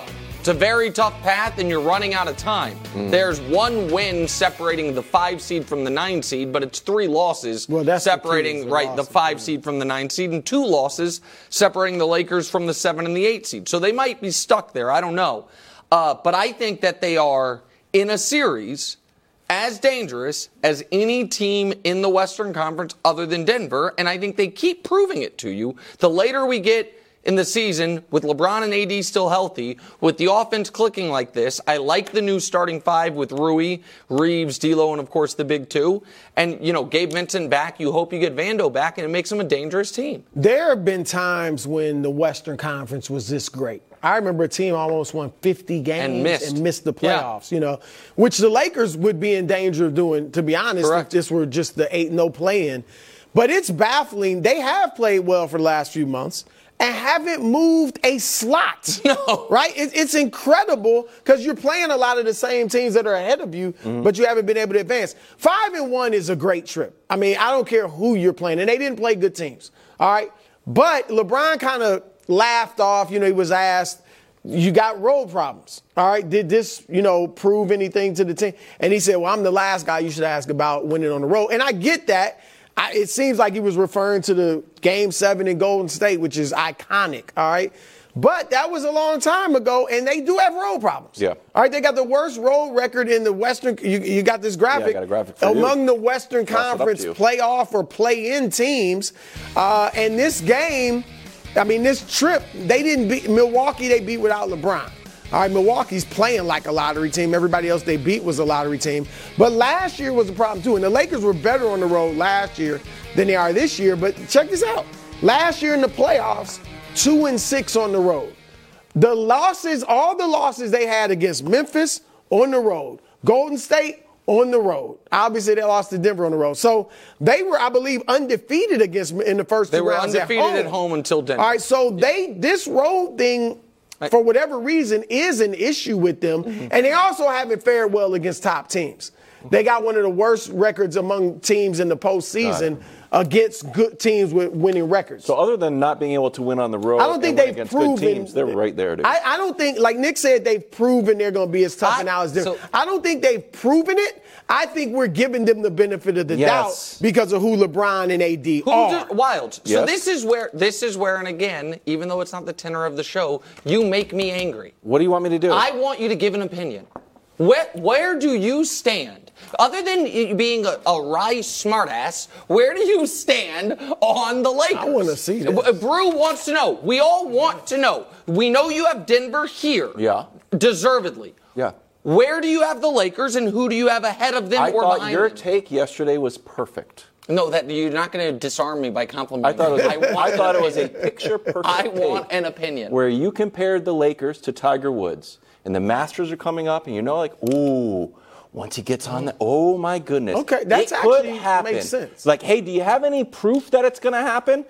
Speaker 2: It's a very tough path, and you're running out of time. Mm. There's one win separating the five seed from the nine seed, but it's three losses
Speaker 3: well, that's
Speaker 2: separating
Speaker 3: the
Speaker 2: right
Speaker 3: losses,
Speaker 2: the five
Speaker 3: yeah.
Speaker 2: seed from the nine seed, and two losses separating the Lakers from the seven and the eight seed. So they might be stuck there. I don't know, uh, but I think that they are in a series as dangerous as any team in the Western Conference other than Denver, and I think they keep proving it to you. The later we get in the season, with LeBron and A D still healthy, with the offense clicking like this, I like the new starting five with Rui, Reeves, D'Lo, and of course the big two. And, you know, Gabe Vincent back, you hope you get Vando back, and it makes them a dangerous team.
Speaker 3: There have been times when the Western Conference was this great. I remember a team almost won fifty games
Speaker 2: and missed,
Speaker 3: and missed the playoffs, yeah. you know, which the Lakers would be in danger of doing, to be honest,
Speaker 2: Correct.
Speaker 3: if this were just the eight no play-in. But it's baffling. They have played well for the last few months and haven't moved a slot.
Speaker 2: No.
Speaker 3: Right? It, it's incredible because you're playing a lot of the same teams that are ahead of you, mm-hmm. but you haven't been able to advance. Five and one is a great trip. I mean, I don't care who you're playing. And they didn't play good teams. All right? But LeBron kind of laughed off. You know, he was asked, you got road problems. All right? Did this, you know, prove anything to the team? And he said, well, I'm the last guy you should ask about winning on the road. And I get that. I, it seems like he was referring to the Game seven in Golden State, which is iconic, all right? But that was a long time ago, and they do have road problems.
Speaker 1: Yeah.
Speaker 3: All right, they got the worst road record in the Western – you you got this graphic.
Speaker 1: Yeah, I got a graphic for
Speaker 3: among
Speaker 1: you.
Speaker 3: the Western Conference playoff or play-in teams. Uh, and this game, I mean, this trip, they didn't beat – Milwaukee they beat without LeBron. All right, Milwaukee's playing like a lottery team. Everybody else they beat was a lottery team. But last year was a problem, too. And the Lakers were better on the road last year than they are this year. But check this out. Last year in the playoffs, two and six on the road. The losses, all the losses they had against Memphis on the road, Golden State on the road. Obviously, they lost to Denver on the road. So they were, I believe, undefeated against in the first
Speaker 2: they
Speaker 3: two
Speaker 2: were
Speaker 3: rounds
Speaker 2: undefeated
Speaker 3: at home.
Speaker 2: at home until Denver.
Speaker 3: All right, so they this road thing, for whatever reason, is an issue with them. Mm-hmm. And they also haven't fared well against top teams. They got one of the worst records among teams in the postseason against good teams with winning records.
Speaker 1: So other than not being able to win on the road,
Speaker 3: I don't think
Speaker 1: and win
Speaker 3: they've
Speaker 1: against
Speaker 3: proven
Speaker 1: good teams, they're right there. Dude.
Speaker 3: I, I don't think, like Nick said, they've proven they're going to be as tough
Speaker 2: I,
Speaker 3: and now as different.
Speaker 2: so,
Speaker 3: I don't think they've proven it. I think we're giving them the benefit of the
Speaker 1: yes.
Speaker 3: doubt because of who LeBron and A D
Speaker 2: who
Speaker 3: are.
Speaker 2: do, wild.
Speaker 1: Yes.
Speaker 2: So this is where this is where, and again, even though it's not the tenor of the show, you make me angry.
Speaker 1: What do you want me to do?
Speaker 2: I want you to give an opinion. Where, where do you stand? Other than being a, a wry smartass, where do you stand on the Lakers?
Speaker 3: I want to see this.
Speaker 2: Brew wants to know. We all want to know. We know you have Denver here.
Speaker 1: Yeah.
Speaker 2: Deservedly.
Speaker 1: Yeah.
Speaker 2: Where do you have the Lakers, and who do you have ahead of them
Speaker 1: I
Speaker 2: or
Speaker 1: thought
Speaker 2: behind
Speaker 1: your
Speaker 2: them?
Speaker 1: take yesterday was perfect.
Speaker 2: No, that you're not going to disarm me by complimenting.
Speaker 1: I thought it was,
Speaker 2: I, want
Speaker 1: I thought it was a picture perfect
Speaker 2: I want
Speaker 1: take
Speaker 2: an opinion.
Speaker 1: where you compared the Lakers to Tiger Woods, and the Masters are coming up, and you know, like, ooh, once he gets on the, oh my goodness,
Speaker 3: Okay, that's
Speaker 1: it could
Speaker 3: actually
Speaker 1: happen.
Speaker 3: makes sense.
Speaker 1: Like, hey, do you have any proof that it's going to happen?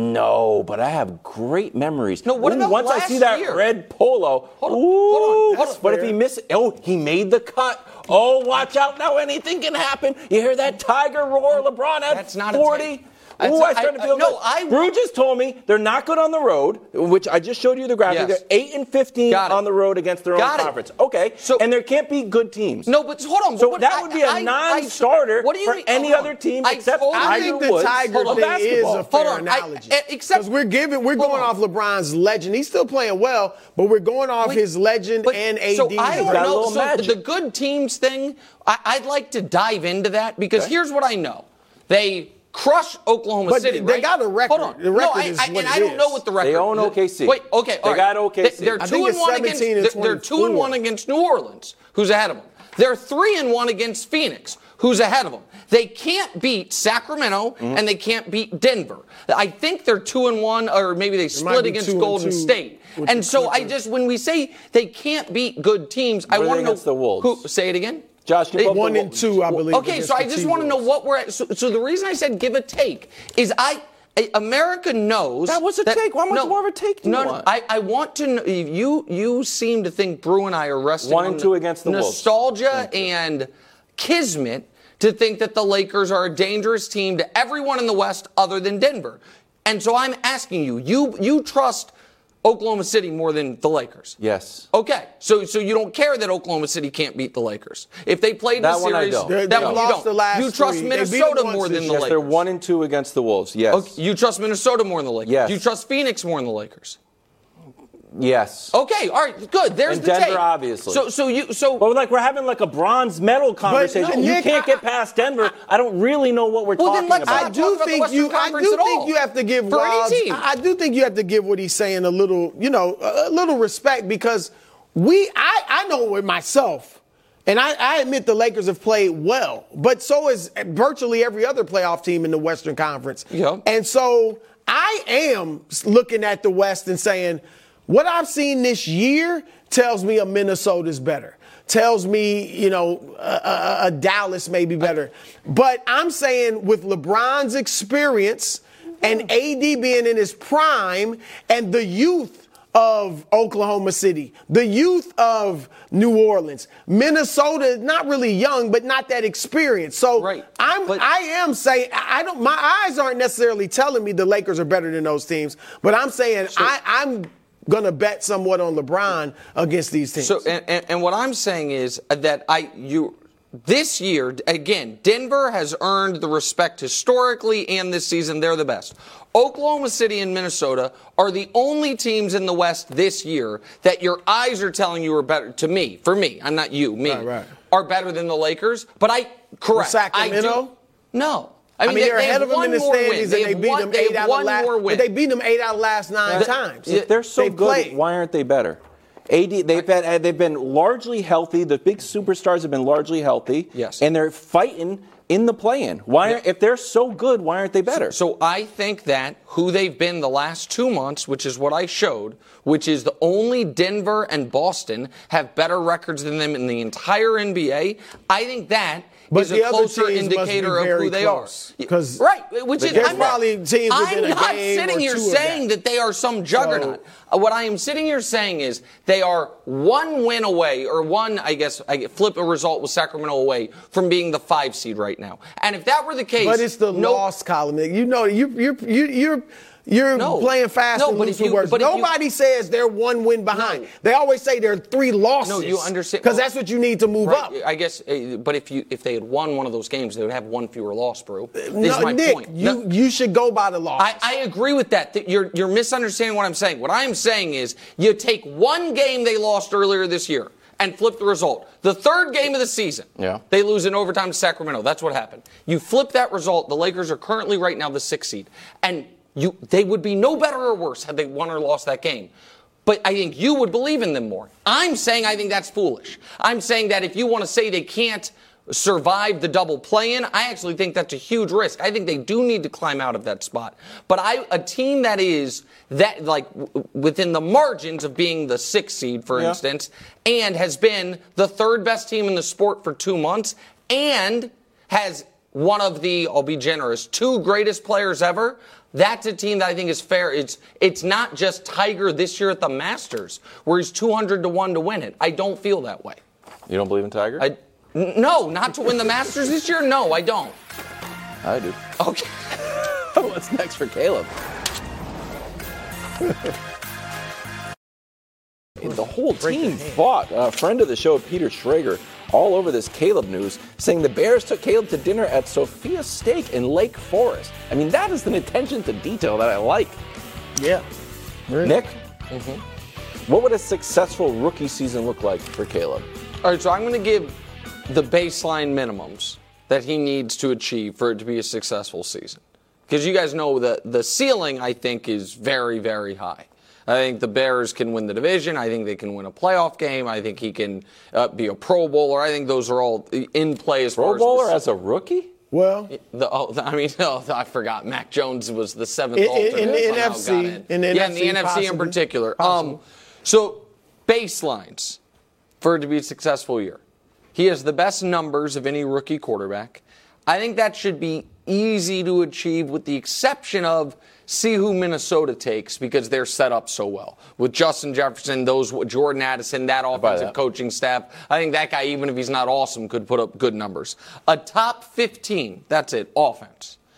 Speaker 1: No, but I have great memories.
Speaker 2: No, what
Speaker 1: Ooh,
Speaker 2: about
Speaker 1: once I
Speaker 2: last
Speaker 1: see that
Speaker 2: year?
Speaker 1: red polo,
Speaker 2: Hold on,
Speaker 1: ooh,
Speaker 2: hold on, hold on.
Speaker 1: But if he misses, oh, he made the cut. Oh, watch out now, anything can happen. You hear that Tiger roar, LeBron at
Speaker 2: That's not a
Speaker 1: forty?
Speaker 2: take. That's
Speaker 1: Ooh,
Speaker 2: a-
Speaker 1: I started to
Speaker 2: I-
Speaker 1: feel
Speaker 2: no,
Speaker 1: good.
Speaker 2: I-
Speaker 1: Brew just told me they're not good on the road, which I just showed you the graphic.
Speaker 2: Yes.
Speaker 1: They're eight and fifteen
Speaker 2: Got it.
Speaker 1: on the road against their
Speaker 2: Got
Speaker 1: own
Speaker 2: it.
Speaker 1: conference. Okay,
Speaker 2: So-
Speaker 1: and there can't be good teams.
Speaker 2: No, but hold on.
Speaker 1: So
Speaker 2: what,
Speaker 1: that
Speaker 2: I-
Speaker 1: would be a
Speaker 2: I- I-
Speaker 1: non-starter
Speaker 2: what do you
Speaker 1: for
Speaker 2: mean?
Speaker 1: any
Speaker 2: Hold on.
Speaker 1: other team
Speaker 2: I
Speaker 1: except
Speaker 2: totally-
Speaker 3: I
Speaker 1: Tiger
Speaker 3: think the
Speaker 1: Woods
Speaker 3: Tiger
Speaker 1: of
Speaker 3: thing is
Speaker 1: basketball.
Speaker 3: a fair
Speaker 2: Hold on. I-
Speaker 3: analogy.
Speaker 2: I- except-
Speaker 3: Because we're giving, we're
Speaker 2: Hold
Speaker 3: going
Speaker 2: on.
Speaker 3: off LeBron's legend. He's still playing well, but we're going off
Speaker 2: Wait,
Speaker 3: his legend
Speaker 2: but-
Speaker 3: and A D.
Speaker 2: So I don't
Speaker 1: got a
Speaker 2: know.
Speaker 1: little
Speaker 2: So
Speaker 1: magic.
Speaker 2: the good teams thing, I, I'd like to dive into that because
Speaker 1: Okay.
Speaker 2: here's what I know: they crush Oklahoma
Speaker 3: But
Speaker 2: City.
Speaker 3: they
Speaker 2: right?
Speaker 3: got a record.
Speaker 2: Hold on.
Speaker 3: The
Speaker 2: no,
Speaker 3: record
Speaker 2: I,
Speaker 3: is
Speaker 2: I,
Speaker 3: what
Speaker 2: and
Speaker 3: it
Speaker 2: I don't
Speaker 3: is.
Speaker 2: know what the record.
Speaker 1: They own O K C.
Speaker 2: Wait, okay,
Speaker 1: They
Speaker 2: all right.
Speaker 1: got O K C.
Speaker 2: They, they're
Speaker 3: I
Speaker 2: two
Speaker 3: think
Speaker 2: and
Speaker 3: it's
Speaker 2: one against.
Speaker 3: seventeen and
Speaker 2: They're, they're two and
Speaker 3: twenty-four.
Speaker 2: one against New Orleans, who's ahead of them. They're three and one against Phoenix, who's ahead of them. They can't beat Sacramento
Speaker 3: Mm-hmm.
Speaker 2: and they can't beat Denver. I think they're two and one, or maybe they
Speaker 3: might
Speaker 2: split
Speaker 3: be
Speaker 2: against
Speaker 3: two and
Speaker 2: Golden
Speaker 3: two
Speaker 2: State.
Speaker 3: with
Speaker 2: And
Speaker 3: the
Speaker 2: so I
Speaker 3: Clippers.
Speaker 2: just when we say they can't beat good teams, I
Speaker 1: What are they
Speaker 2: want to know
Speaker 1: against the Wolves?
Speaker 2: who. Say it again.
Speaker 1: Josh, you
Speaker 2: They-
Speaker 1: both
Speaker 3: One
Speaker 1: the
Speaker 3: and
Speaker 1: Wolves.
Speaker 3: two, I believe.
Speaker 2: Okay,
Speaker 3: against
Speaker 2: so I
Speaker 3: the
Speaker 2: just want to know
Speaker 3: T-Wolves.
Speaker 2: what we're at. So, so the reason I said give a take is I. I- America knows
Speaker 1: That was a take. How much
Speaker 2: no,
Speaker 1: more of a take do you
Speaker 2: no, no,
Speaker 1: want?
Speaker 2: I, I want to know. You you seem to think Brew and I are resting
Speaker 1: One
Speaker 2: on
Speaker 1: and two against the Wolves.
Speaker 2: nostalgia and kismet to think that the Lakers are a dangerous team to everyone in the West other than Denver. And so I'm asking you, you you trust Oklahoma City more than the Lakers?
Speaker 1: Yes.
Speaker 2: Okay, so so you don't care that Oklahoma City can't beat the Lakers. If they played
Speaker 1: That
Speaker 2: the
Speaker 1: one I
Speaker 2: series,
Speaker 1: don't.
Speaker 3: They-
Speaker 2: that
Speaker 3: they
Speaker 2: one you
Speaker 3: lost
Speaker 2: don't.
Speaker 3: the last
Speaker 2: you trust
Speaker 3: three. They beat
Speaker 2: Minnesota
Speaker 3: them once
Speaker 2: more than
Speaker 3: this
Speaker 2: the
Speaker 3: year.
Speaker 2: Lakers.
Speaker 1: They're one and two against the Wolves. Yes.
Speaker 2: Okay, you trust Minnesota more than the Lakers.
Speaker 1: Yes.
Speaker 2: You trust Phoenix more than the Lakers.
Speaker 1: Yes.
Speaker 2: Okay, all right, good. There's
Speaker 1: And
Speaker 2: the
Speaker 1: Denver,
Speaker 2: tape.
Speaker 1: obviously.
Speaker 2: So so you so
Speaker 5: But like we're having like a bronze medal conversation.
Speaker 3: no,
Speaker 5: you
Speaker 3: Nick,
Speaker 5: can't
Speaker 3: I-
Speaker 5: get past Denver. I don't really know what we're
Speaker 2: Well, then
Speaker 5: talking
Speaker 2: let's
Speaker 5: about.
Speaker 3: I
Speaker 2: not
Speaker 3: do
Speaker 2: talk about the
Speaker 3: think
Speaker 2: Western
Speaker 3: you. I
Speaker 2: Conference
Speaker 3: do
Speaker 2: at
Speaker 3: think
Speaker 2: all.
Speaker 3: you have to give
Speaker 2: For any
Speaker 3: Wiles-
Speaker 2: team.
Speaker 3: I do think you have to give what he's saying a little, you know, a little respect because we. I I know it myself, and I, I admit the Lakers have played well, but so is virtually every other playoff team in the Western Conference.
Speaker 2: Yeah.
Speaker 3: And so I am looking at the West and saying, what I've seen this year tells me a Minnesota's better. Tells me, you know, a, a, a Dallas may be better. But I'm saying with LeBron's experience and A D being in his prime and the youth of Oklahoma City, the youth of New Orleans, Minnesota is not really young, but not that experienced. So
Speaker 2: Right.
Speaker 3: I'm,
Speaker 2: But-
Speaker 3: I am saying, I don't, my eyes aren't necessarily telling me the Lakers are better than those teams, but I'm saying I, I'm going to bet somewhat on LeBron against these teams.
Speaker 2: So, and, and, and what I'm saying is that I, you, this year, again, Denver has earned the respect historically and this season. They're the best. Oklahoma City and Minnesota are the only teams in the West this year that your eyes are telling you are better, to me, for me, I'm not you, me,
Speaker 3: Right, right.
Speaker 2: are better than the Lakers. But I, correct.
Speaker 3: Sacramento?
Speaker 2: I do, no. I
Speaker 3: I
Speaker 2: mean,
Speaker 3: mean,
Speaker 2: they,
Speaker 3: they're
Speaker 2: they
Speaker 3: ahead
Speaker 2: have
Speaker 3: of them
Speaker 2: one
Speaker 3: in the
Speaker 2: more
Speaker 3: standings,
Speaker 2: win.
Speaker 3: and
Speaker 2: They
Speaker 3: they
Speaker 2: have
Speaker 3: beat
Speaker 2: one,
Speaker 3: them
Speaker 2: they
Speaker 3: eight
Speaker 2: have
Speaker 3: out of
Speaker 2: one
Speaker 3: last.
Speaker 2: more win.
Speaker 3: They beat them eight out of the last nine
Speaker 2: The-
Speaker 3: times.
Speaker 1: If they're so
Speaker 3: They've
Speaker 1: good,
Speaker 3: played.
Speaker 1: why aren't they better? A D, they've been they've been largely healthy. The big superstars have been largely healthy.
Speaker 2: Yes.
Speaker 1: And they're fighting in the play-in. Why, aren't, if they're so good, why aren't they better?
Speaker 2: So I think that who they've been the last two months, which is what I showed, which is the only Denver and Boston have better records than them in the entire N B A. I think that
Speaker 3: But
Speaker 2: is
Speaker 3: the
Speaker 2: a
Speaker 3: other
Speaker 2: closer
Speaker 3: teams must be
Speaker 2: indicator of
Speaker 3: very
Speaker 2: who they
Speaker 3: close,
Speaker 2: are.
Speaker 3: 'cause
Speaker 2: Right, which is
Speaker 3: there's
Speaker 2: I'm not,
Speaker 3: probably teams within
Speaker 2: I'm
Speaker 3: a
Speaker 2: not
Speaker 3: game
Speaker 2: sitting
Speaker 3: or
Speaker 2: here
Speaker 3: two of
Speaker 2: saying
Speaker 3: that.
Speaker 2: that they are some juggernaut. Uh, What I am sitting here saying is they are one win away, or one, I guess, I flip a result with Sacramento away from being the five seed right now. And if that were the case,
Speaker 3: But it's the
Speaker 2: no,
Speaker 3: loss column. You know, you you you you're you're
Speaker 2: No.
Speaker 3: playing fast
Speaker 2: No,
Speaker 3: and
Speaker 2: but
Speaker 3: loose
Speaker 2: if you-
Speaker 3: with words.
Speaker 2: but if you-
Speaker 3: Nobody says they're one win behind.
Speaker 2: No.
Speaker 3: They always say they're three losses.
Speaker 2: No, you understand-
Speaker 3: because that's what you need to move
Speaker 2: Right,
Speaker 3: up.
Speaker 2: I guess, uh, but if you if they had won one of those games, they would have one fewer loss, bro. This
Speaker 3: No,
Speaker 2: is my
Speaker 3: Nick,
Speaker 2: point.
Speaker 3: you
Speaker 2: No,
Speaker 3: you should go by the losses.
Speaker 2: I, I agree with that. That You're you're misunderstanding what I'm saying. What I'm saying is you take one game they lost earlier this year and flip the result. The third game of the season,
Speaker 1: Yeah.
Speaker 2: they lose in overtime to Sacramento. That's what happened. You flip that result. The Lakers are currently right now the sixth seed, and you they would be no better or worse had they won or lost that game. But I think you would believe in them more. I'm saying I think that's foolish. I'm saying that if you want to say they can't survive the double play-in, I actually think that's a huge risk. I think they do need to climb out of that spot. But I, a team that is that like w- within the margins of being the sixth seed, for
Speaker 1: Yeah.
Speaker 2: instance, and has been the third best team in the sport for two months, and has one of the, I'll be generous, two greatest players ever. That's a team that I think is fair. It's it's not just Tiger this year at the Masters, where he's two hundred to one to win it. I don't feel that way.
Speaker 1: You don't believe in Tiger?
Speaker 2: I, n- no, not to win the Masters this year. No, I don't.
Speaker 1: I do.
Speaker 2: Okay.
Speaker 1: What's next for Caleb? The whole team fought. A friend of the show, Peter Schrager, all over this Caleb news, saying the Bears took Caleb to dinner at Sophia Steak in Lake Forest. I mean, that is an attention to detail that I like.
Speaker 3: yeah.
Speaker 1: Nick, what would a successful rookie season look like for Caleb?
Speaker 2: All right, so I'm going to give the baseline minimums that he needs to achieve for it to be a successful season. Because you guys know that the ceiling, I think, is very, very high. I think the Bears can win the division. I think they can win a playoff game. I think he can uh, be a Pro Bowler. I think those are all in play as far
Speaker 1: Pro Bowler
Speaker 2: as the,
Speaker 1: as a rookie?
Speaker 3: Well,
Speaker 2: the, oh, I mean, oh, I forgot. Mac Jones was the seventh
Speaker 3: In- in-
Speaker 2: alternate.
Speaker 3: in the
Speaker 2: somehow
Speaker 3: N F C,
Speaker 2: got in.
Speaker 3: in the
Speaker 2: yeah,
Speaker 3: N F
Speaker 2: in
Speaker 3: C,
Speaker 2: the N F C in
Speaker 3: possibly.
Speaker 2: particular.
Speaker 3: Possible.
Speaker 2: Um, so baselines for it to be a successful year. He has the best numbers of any rookie quarterback. I think that should be easy to achieve, with the exception of see who Minnesota takes, because they're set up so well. With Justin Jefferson, those Jordan Addison, that offensive
Speaker 1: that.
Speaker 2: coaching staff, I think that guy, even if he's not awesome, could put up good numbers. A top fifteen, that's it, offense.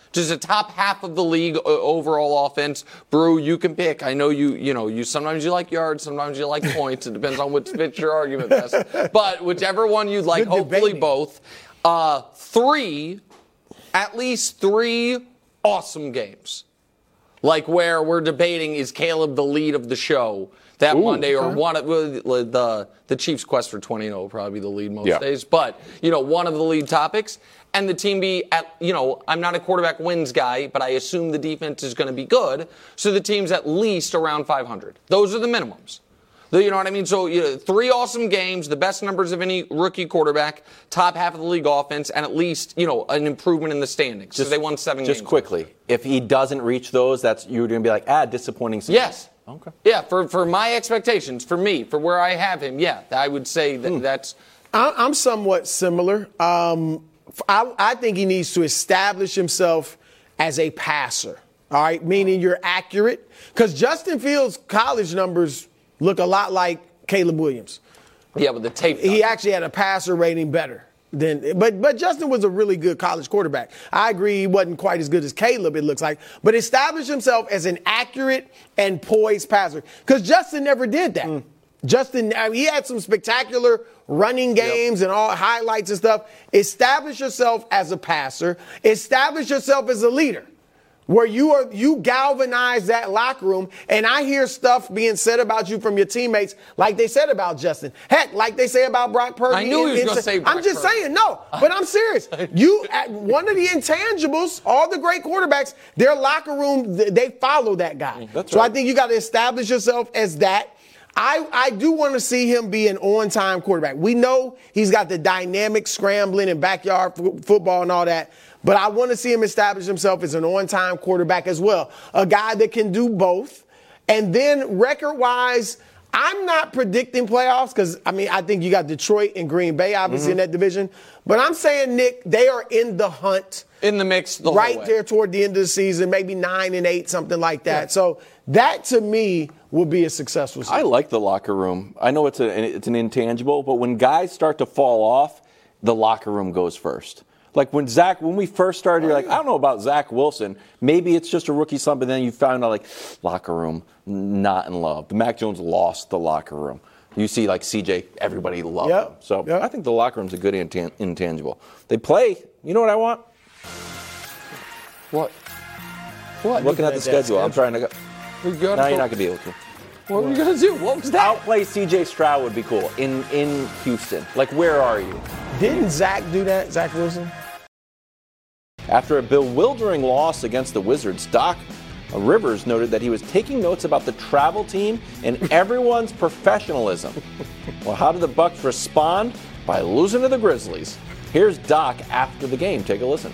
Speaker 2: just a top half of the league uh, overall offense. Brew, you can pick. I know you, you know, you sometimes you like yards, sometimes you like points. It depends on which fits your argument best. But whichever one you'd like,
Speaker 3: Good
Speaker 2: hopefully
Speaker 3: debating.
Speaker 2: both. Uh, three, at least three awesome games. Like where we're debating, is Caleb the lead of the show that
Speaker 1: Ooh,
Speaker 2: Monday, or
Speaker 3: okay.
Speaker 2: one of well, the the Chiefs' quest for twenty and oh will probably be the lead most
Speaker 1: Yeah.
Speaker 2: days. But you know, one of the lead topics, and the team be at you know, I'm not a quarterback wins guy, but I assume the defense is going to be good, so the team's at least around five hundred. Those are the minimums. The- You know what I mean? So you know, three awesome games, the best numbers of any rookie quarterback, top half of the league offense, and at least you know an improvement in the standings. So they won seven
Speaker 1: Just
Speaker 2: games.
Speaker 1: quickly, if he doesn't reach those, that's you're going to be like, ah, disappointing. season.
Speaker 2: Yes.
Speaker 1: Okay.
Speaker 2: Yeah, for, for my expectations, for me, for where I have him, yeah, I would say that
Speaker 1: Hmm.
Speaker 2: that's.
Speaker 3: I- I'm somewhat similar. Um, I, I think he needs to establish himself as a passer. All right, meaning you're accurate. Because Justin Fields' college numbers look a lot like Caleb Williams.
Speaker 2: Yeah, but the tape.
Speaker 3: He actually had a passer rating better than, but but Justin was a really good college quarterback. I agree he wasn't quite as good as Caleb, it looks like, but established himself as an accurate and poised passer. Because Justin never did that.
Speaker 1: Mm.
Speaker 3: Justin, I mean, he had some spectacular running games and all highlights and stuff. Establish yourself as a passer. Establish yourself as a leader. Where you are, you galvanize that locker room, and I hear stuff being said about you from your teammates, like they said about Justin. Heck, like they say about Brock Purdy.
Speaker 2: I knew he was
Speaker 3: And-
Speaker 2: gonna
Speaker 3: and-
Speaker 2: say Brock
Speaker 3: I'm just
Speaker 2: Purdy.
Speaker 3: saying, no, but I'm serious. You, at one of the intangibles, all the great quarterbacks, their locker room, th- they follow that guy.
Speaker 1: That's
Speaker 3: so
Speaker 1: right.
Speaker 3: I think you got to establish yourself as that. I, I do want to see him be an on-time quarterback. We know he's got the dynamic scrambling and backyard f- football and all that, but I want to see him establish himself as an on-time quarterback as well, a guy that can do both. And then record-wise, I'm not predicting playoffs because, I mean, I think you got Detroit and Green Bay obviously in that division, but I'm saying, Nick, they are in the hunt.
Speaker 2: in the mix the
Speaker 3: Right
Speaker 2: whole way.
Speaker 3: there toward the end of the season, maybe nine and eight, something like that. So that to me will be a successful season.
Speaker 1: I like the locker room. I know it's a it's an intangible, but when guys start to fall off, the locker room goes first. Like when Zach, when we first started, you're like, I don't know about Zach Wilson. Maybe it's just a rookie slump, and then you found out like locker room not in love. The Mac Jones lost the locker room. You see like C J, everybody loved
Speaker 3: Yep.
Speaker 1: him. So
Speaker 3: Yep.
Speaker 1: I think the locker room's a good intan- intangible. They play. You know what I want?
Speaker 2: What? What?
Speaker 1: Looking at the
Speaker 3: at that
Speaker 1: schedule, I'm trying to go.
Speaker 2: We got
Speaker 1: No, you're not gonna be able to.
Speaker 2: What were you gonna do? What was that?
Speaker 1: Outplay C J Stroud would be cool in in Houston. Like, where are you?
Speaker 3: Didn't Zach do that, Zach Wilson?
Speaker 1: After a bewildering loss against the Wizards, Doc Rivers noted that he was taking notes about the travel team and everyone's professionalism. Well, how did the Bucks respond? By losing to the Grizzlies. Here's Doc after the game. Take a listen.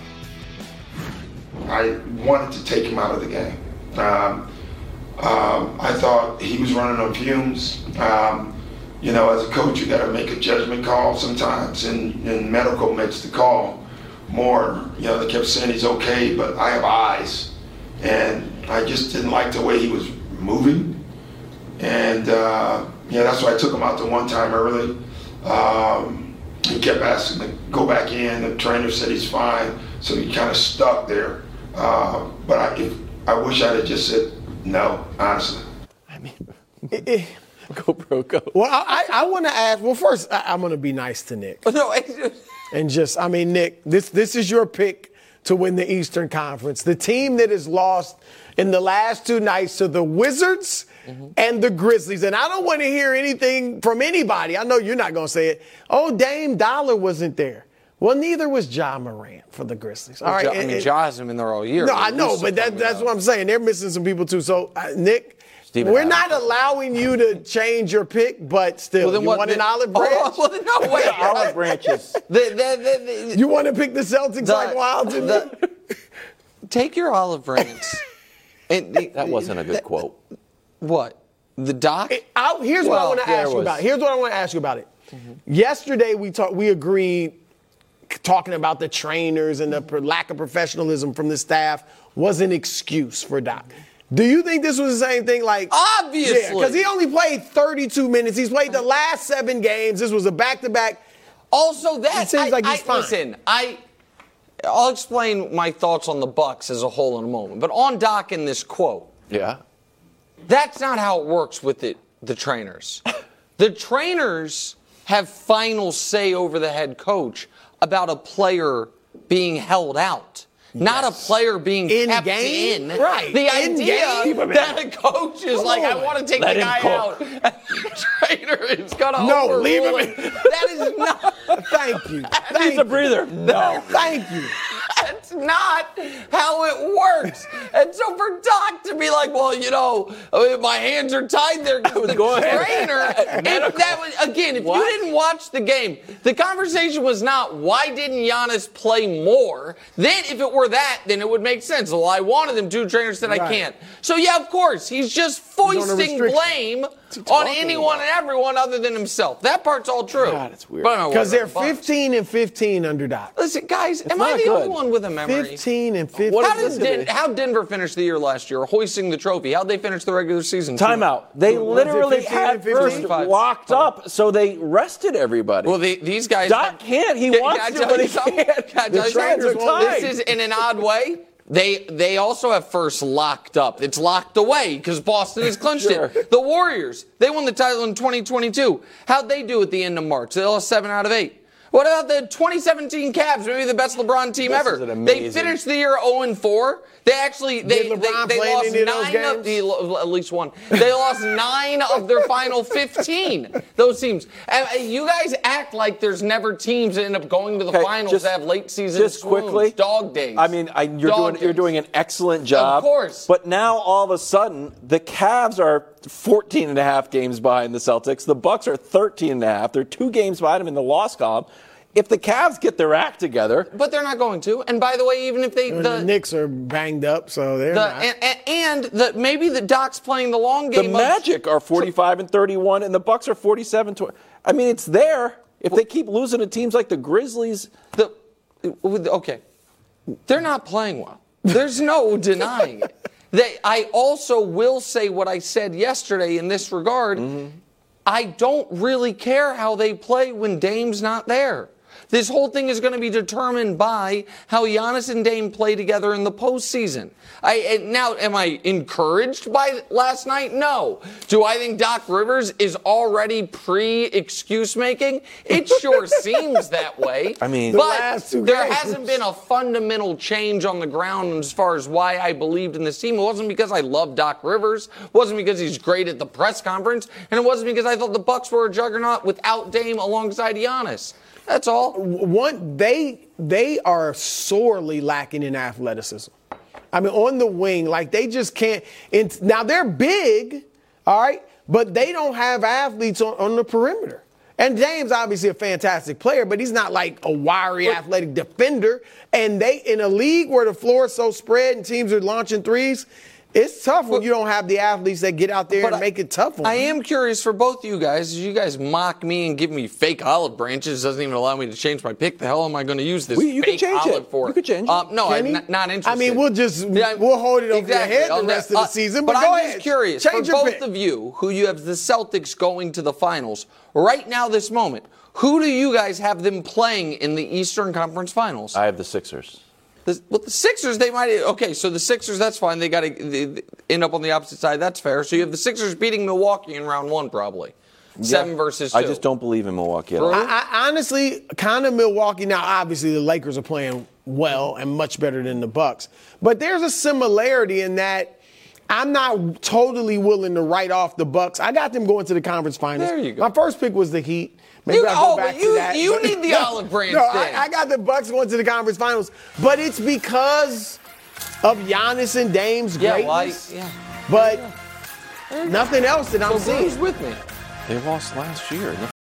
Speaker 6: I wanted to take him out of the game. Um, um, I thought he was running on fumes. Um, you know, as a coach, you got to make a judgment call sometimes, and, and medical makes the call more. You know, they kept saying he's okay, but I have eyes, and I just didn't like the way he was moving. And uh, yeah, that's why I took him out the one time early. Um, he kept asking to go back in. The trainer said he's fine, so he kind of stuck there. Uh, but I, if, I wish I'd have just said no, honestly.
Speaker 1: I mean,
Speaker 3: Eh, eh.
Speaker 1: go bro, go.
Speaker 3: Well, I, I, I want to ask. Well, first, I, I'm going to be nice to Nick
Speaker 2: No, it-
Speaker 3: and just, I mean, Nick, this this is your pick to win the Eastern Conference. The team that has lost in the last two nights to the Wizards and the Grizzlies. And I don't want to hear anything from anybody. I know you're not going to say it. Oh, Dame Dollar wasn't there. Well, neither was Ja Morant for the Grizzlies. All right.
Speaker 2: Ja- I
Speaker 3: and-
Speaker 2: mean,
Speaker 3: and-
Speaker 2: Ja has been there all year.
Speaker 3: No, I
Speaker 2: At
Speaker 3: know,
Speaker 2: least
Speaker 3: but that,
Speaker 2: coming
Speaker 3: that's
Speaker 2: out.
Speaker 3: what I'm saying. They're missing some people too. So, uh, Nick,
Speaker 1: Steven
Speaker 3: we're
Speaker 1: Adams.
Speaker 3: not allowing you to change your pick, but still,
Speaker 2: Well, then
Speaker 3: you
Speaker 2: what?
Speaker 3: want an
Speaker 2: the-
Speaker 3: olive
Speaker 2: Oh,
Speaker 3: branch?
Speaker 2: well, then no, wait.
Speaker 1: Olive branches.
Speaker 2: The- the- the- the-
Speaker 3: You want to pick the Celtics
Speaker 2: the-
Speaker 3: like wild to
Speaker 2: the- Take your olive branch. And
Speaker 1: That wasn't a good quote.
Speaker 2: What? The doc?
Speaker 3: I, here's what I
Speaker 2: Well,
Speaker 3: want to
Speaker 1: there
Speaker 3: ask you
Speaker 1: was-
Speaker 3: about. Here's what I want to ask you about it. Yesterday we talked. We agreed, talking about the trainers and the pro- lack of professionalism from the staff was an excuse for Doc. Do you think this was the same thing? Like
Speaker 2: Obviously.
Speaker 3: because he only played thirty-two minutes. He's played the last seven games. This was a back-to-back.
Speaker 2: Also, that
Speaker 3: It seems
Speaker 2: I,
Speaker 3: like he's
Speaker 2: I,
Speaker 3: fine.
Speaker 2: Listen, I I'll explain my thoughts on the Bucks as a whole in a moment. But on Doc in this quote,
Speaker 1: Yeah.
Speaker 2: that's not how it works with the, the trainers. The trainers have final say over the head coach about a player being held out. Not a player being
Speaker 3: In
Speaker 2: kept
Speaker 3: game?
Speaker 2: in.
Speaker 3: Right.
Speaker 2: The
Speaker 3: In
Speaker 2: idea
Speaker 3: game?
Speaker 2: that a coach is like, I
Speaker 3: on.
Speaker 2: want to take
Speaker 1: Let
Speaker 2: the
Speaker 1: him
Speaker 2: guy
Speaker 1: cook.
Speaker 2: out. And the trainer is going to
Speaker 3: No,
Speaker 2: overrule
Speaker 3: leave him
Speaker 2: it.
Speaker 3: in.
Speaker 2: That is not.
Speaker 3: Thank you.
Speaker 1: Needs
Speaker 3: Thank
Speaker 1: a
Speaker 3: you.
Speaker 1: breather. No.
Speaker 3: Thank you.
Speaker 2: That's not how it works. And so for Doc to be like, well, you know, I mean, my hands are tied there because the
Speaker 1: going-
Speaker 2: trainer, if that was, again, if
Speaker 1: What?
Speaker 2: you didn't watch the game, the conversation was not why didn't Giannis play more. Then if it were that, then it would make sense. Well, I wanted him to, trainer said I
Speaker 3: Right.
Speaker 2: can't. So yeah, of course, he's just
Speaker 3: on a
Speaker 2: foisting
Speaker 3: restriction.
Speaker 2: blame on
Speaker 3: talking
Speaker 2: anyone and everyone other than himself. That part's all true.
Speaker 1: God, it's weird.
Speaker 2: But I don't know
Speaker 3: Because
Speaker 2: what
Speaker 3: they're
Speaker 2: about the Bucks.
Speaker 3: fifteen and fifteen under Doc.
Speaker 2: Listen, guys, am I
Speaker 1: not
Speaker 2: the
Speaker 1: good.
Speaker 2: only one with a memory?
Speaker 3: fifteen and fifteen.
Speaker 1: What
Speaker 2: How
Speaker 1: is
Speaker 2: did
Speaker 1: this
Speaker 2: Den-
Speaker 1: gonna
Speaker 2: how Denver finish the year last year, hoisting the trophy? How'd they finish the regular season?
Speaker 1: Timeout. They
Speaker 3: Was it
Speaker 1: literally
Speaker 3: fifteen
Speaker 1: had
Speaker 3: and fifteen?
Speaker 1: first locked up, so they rested everybody.
Speaker 2: Well, the, these guys.
Speaker 1: Doc can't. He
Speaker 2: Can-
Speaker 1: wants
Speaker 2: can I
Speaker 1: to,
Speaker 2: tell
Speaker 1: but
Speaker 2: you
Speaker 1: he
Speaker 2: something?
Speaker 1: can't.
Speaker 2: Can I
Speaker 1: The
Speaker 2: tell you
Speaker 1: trains
Speaker 2: something?
Speaker 1: are tied.
Speaker 2: This is in an odd way. They they also have first locked up. It's locked away because Boston has clinched
Speaker 1: Sure.
Speaker 2: it. The Warriors, they won the title in twenty twenty-two. How'd they do at the end of March? They lost seven out of eight. What about the twenty seventeen Cavs? Maybe the best LeBron team
Speaker 1: This
Speaker 2: ever.
Speaker 1: is an
Speaker 2: They
Speaker 1: amazing-
Speaker 2: finished the year oh and four. They actually they
Speaker 3: Did
Speaker 2: they,
Speaker 3: LeBron
Speaker 2: they
Speaker 3: play in
Speaker 2: lost
Speaker 3: any of those
Speaker 2: nine of
Speaker 3: games?
Speaker 2: the at least one. They lost nine of their final fifteen. Those teams. And uh, you guys act like there's never teams that end up going to the
Speaker 1: Okay,
Speaker 2: finals
Speaker 1: just-
Speaker 2: that have late season
Speaker 1: Just
Speaker 2: swoons.
Speaker 1: quickly,
Speaker 2: Dog days.
Speaker 1: I mean, I, you're
Speaker 2: Dog
Speaker 1: doing you're
Speaker 2: days.
Speaker 1: doing an excellent job.
Speaker 2: Of course.
Speaker 1: But now all of a sudden, the Cavs are fourteen and a half games behind the Celtics. The Bucks are thirteen and a half. They're two games behind them in the loss column. If the Cavs get their act together,
Speaker 2: But they're not going to. And by the way, even if they
Speaker 3: And
Speaker 2: the,
Speaker 3: the Knicks are banged up, so they're
Speaker 2: the
Speaker 3: not.
Speaker 2: and, and, and the maybe the Doc's playing the long game.
Speaker 1: the
Speaker 2: of-
Speaker 1: Magic are forty-five and thirty-one, and the Bucks are forty-seven. twenty. I mean, it's there. If they keep losing to teams like the Grizzlies,
Speaker 2: The, okay, they're not playing well. There's no denying it. They, I also will say what I said yesterday in this regard.
Speaker 1: Mm-hmm.
Speaker 2: I don't really care how they play when Dame's not there. This whole thing is going to be determined by how Giannis and Dame play together in the postseason. I, and now, am I encouraged by last night? No. Do I think Doc Rivers is already pre-excuse making? It sure seems that way.
Speaker 1: I mean-
Speaker 3: The
Speaker 2: but
Speaker 3: last two
Speaker 2: there
Speaker 3: games.
Speaker 2: hasn't been a fundamental change on the ground as far as why I believed in this team. It wasn't because I love Doc Rivers. It wasn't because he's great at the press conference. And it wasn't because I thought the Bucks were a juggernaut without Dame alongside Giannis. That's all.
Speaker 3: One, they they are sorely lacking in athleticism. I mean, on the wing, like they just can't. And now they're big, all right, but they don't have athletes on, on the perimeter. And Dame's obviously a fantastic player, but he's not like a wiry, athletic defender. And they, in a league where the floor is so spread and teams are launching threes, it's tough when you don't have the athletes that get out there
Speaker 2: But
Speaker 3: and
Speaker 2: I-
Speaker 3: make it tough on
Speaker 2: I
Speaker 3: them.
Speaker 2: am curious for both of you guys. As you guys mock me and give me fake olive branches, doesn't even allow me to change my pick. The hell am I going to use this
Speaker 1: We- you can
Speaker 2: fake
Speaker 1: change it.
Speaker 2: olive for?
Speaker 1: You can change it.
Speaker 2: Um, no,
Speaker 3: Can
Speaker 2: I'm
Speaker 3: he?
Speaker 2: not, not interested.
Speaker 3: I mean, we'll just
Speaker 2: Yeah,
Speaker 3: we'll hold it over
Speaker 2: exactly.
Speaker 3: your head the
Speaker 2: On
Speaker 3: rest
Speaker 2: that-
Speaker 3: of the
Speaker 2: uh,
Speaker 3: season.
Speaker 2: But,
Speaker 3: But, go
Speaker 2: I'm
Speaker 3: ahead.
Speaker 2: just curious
Speaker 3: Change
Speaker 2: for
Speaker 3: your
Speaker 2: both
Speaker 3: pick.
Speaker 2: of you, who you have the Celtics going to the finals right now, this moment. Who do you guys have them playing in the Eastern Conference Finals?
Speaker 1: I have the Sixers.
Speaker 2: The, well, the Sixers, they might. Okay, so the Sixers, that's fine. They got to end up on the opposite side. That's fair. So you have the Sixers beating Milwaukee in round one, probably. Seven versus two.
Speaker 1: I just don't believe in Milwaukee at all.
Speaker 2: Really?
Speaker 3: I, I honestly, kind of Milwaukee. Now, obviously, the Lakers are playing well and much better than the Bucks. But there's a similarity in that I'm not totally willing to write off the Bucks. I got them going to the conference finals.
Speaker 2: There you go.
Speaker 3: My first pick was the Heat. Maybe
Speaker 2: You-
Speaker 3: I'll
Speaker 2: oh,
Speaker 3: go back
Speaker 2: but you-
Speaker 3: to that.
Speaker 2: you
Speaker 3: But-
Speaker 2: need the olive branch
Speaker 3: No,
Speaker 2: then.
Speaker 3: I, I got the Bucks going to the conference finals. But it's because of Giannis and Dame's
Speaker 2: Yeah, well, I,
Speaker 3: greatness.
Speaker 2: yeah.
Speaker 3: But nothing else that I'm
Speaker 2: So who's
Speaker 3: seeing.
Speaker 2: with me?
Speaker 1: They lost last year.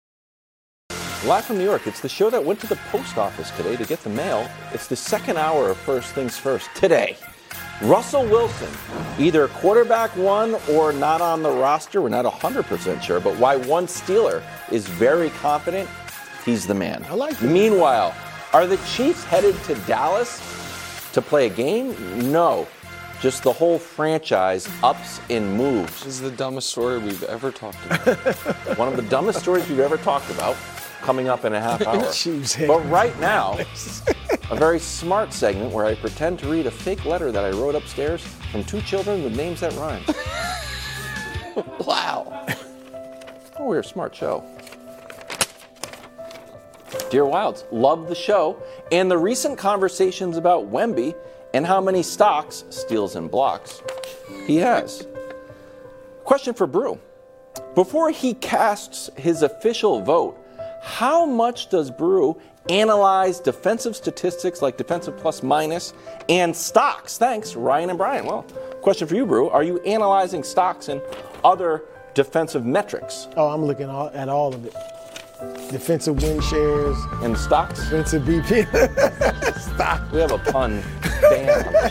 Speaker 1: Live from New York, it's the show that went to the post office today to get the mail. It's the second hour of First Things First. Today, Russell Wilson, either quarterback one or not on the roster. We're not one hundred percent sure, but why one Steeler is very confident he's the man.
Speaker 3: I like that.
Speaker 1: Meanwhile, are the Chiefs headed to Dallas to play a game? No. Just the whole franchise ups and moves.
Speaker 2: This is the dumbest story we've ever talked about.
Speaker 1: One of the dumbest stories we've ever talked about. coming up in a half hour.
Speaker 3: Choose
Speaker 1: But right now, a very smart segment where I pretend to read a fake letter that I wrote upstairs from two children with names that rhyme.
Speaker 2: Wow.
Speaker 1: Oh, we're a smart show. Dear Wilds, love the show and the recent conversations about Wemby and how many stocks, steals and blocks, he has. Question for Brew. Before he casts his official vote, how much does Brew analyze defensive statistics like defensive plus minus and stocks? Thanks, Ryan and Brian. Well, question for you, Brew. Are you analyzing stocks and other defensive metrics?
Speaker 3: Oh, I'm looking all, at all of it. Defensive win shares.
Speaker 1: And stocks?
Speaker 3: Defensive B P. Stock.
Speaker 1: We have a pun ban on the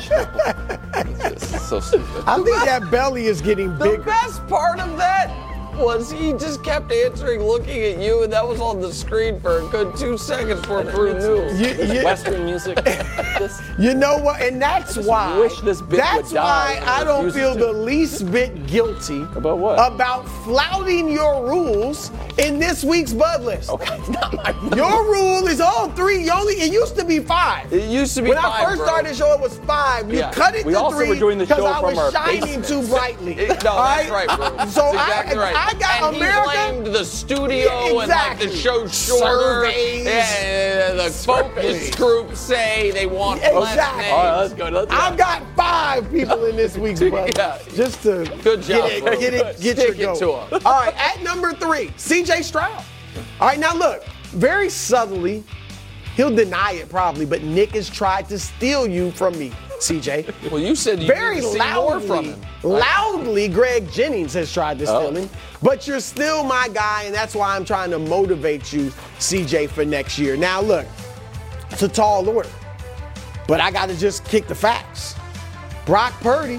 Speaker 1: show. It's just so stupid.
Speaker 3: I think that belly is getting
Speaker 2: The
Speaker 3: bigger.
Speaker 2: best part of that was he just kept answering, looking at you, and that was on the screen for a good two seconds before Brew knew.
Speaker 3: You, you-
Speaker 5: Western music. This,
Speaker 3: you know what? And that's
Speaker 1: just
Speaker 3: why.
Speaker 1: wish this bit
Speaker 3: that's
Speaker 1: would die
Speaker 3: why
Speaker 1: and
Speaker 3: I don't
Speaker 1: refuses
Speaker 3: feel
Speaker 1: to.
Speaker 3: the least bit guilty
Speaker 1: About what?
Speaker 3: about flouting your rules in this week's Bud List.
Speaker 1: Okay, it's not my
Speaker 3: Your rule is all three. You only it used to be five.
Speaker 2: It used to be
Speaker 3: when
Speaker 2: five,
Speaker 3: I first
Speaker 2: bro.
Speaker 3: started the show, it was five. You
Speaker 2: Yeah.
Speaker 3: cut it
Speaker 1: We
Speaker 3: to
Speaker 1: also
Speaker 3: three
Speaker 1: were doing the
Speaker 3: because
Speaker 1: show
Speaker 3: I was
Speaker 1: from our
Speaker 3: shining
Speaker 1: basements.
Speaker 3: too brightly.
Speaker 2: It- no,
Speaker 3: All
Speaker 2: that's right, bro.
Speaker 3: So
Speaker 2: That's exactly
Speaker 3: I,
Speaker 2: right.
Speaker 3: I got
Speaker 2: and
Speaker 3: America.
Speaker 2: he blamed the studio
Speaker 3: Yeah,
Speaker 2: and like
Speaker 3: exactly.
Speaker 2: the show shorter.
Speaker 3: Surveys.
Speaker 2: Yeah, the focus group say they want less
Speaker 3: Exactly.
Speaker 2: names.
Speaker 1: All right, let's go. Let's go.
Speaker 3: I've got five people in this week's Bud.
Speaker 2: Yeah.
Speaker 3: Just to
Speaker 2: Good job,
Speaker 3: get it,
Speaker 2: bro.
Speaker 3: get it, get
Speaker 2: Stick
Speaker 3: your
Speaker 2: it
Speaker 3: go.
Speaker 2: to 'em.
Speaker 3: All right, at number three, C J Stroud. All right, now look, very subtly, he'll deny it probably, but Nick has tried to steal you from me, C J.
Speaker 2: Well, you said you
Speaker 3: Very
Speaker 2: need to see
Speaker 3: loudly,
Speaker 2: more from him.
Speaker 3: loudly, Greg Jennings has tried to steal
Speaker 1: Oh.
Speaker 3: him, but you're still my guy, and that's why I'm trying to motivate you, C J, for next year. Now, look, it's a tall order, but I got to just kick the facts. Brock Purdy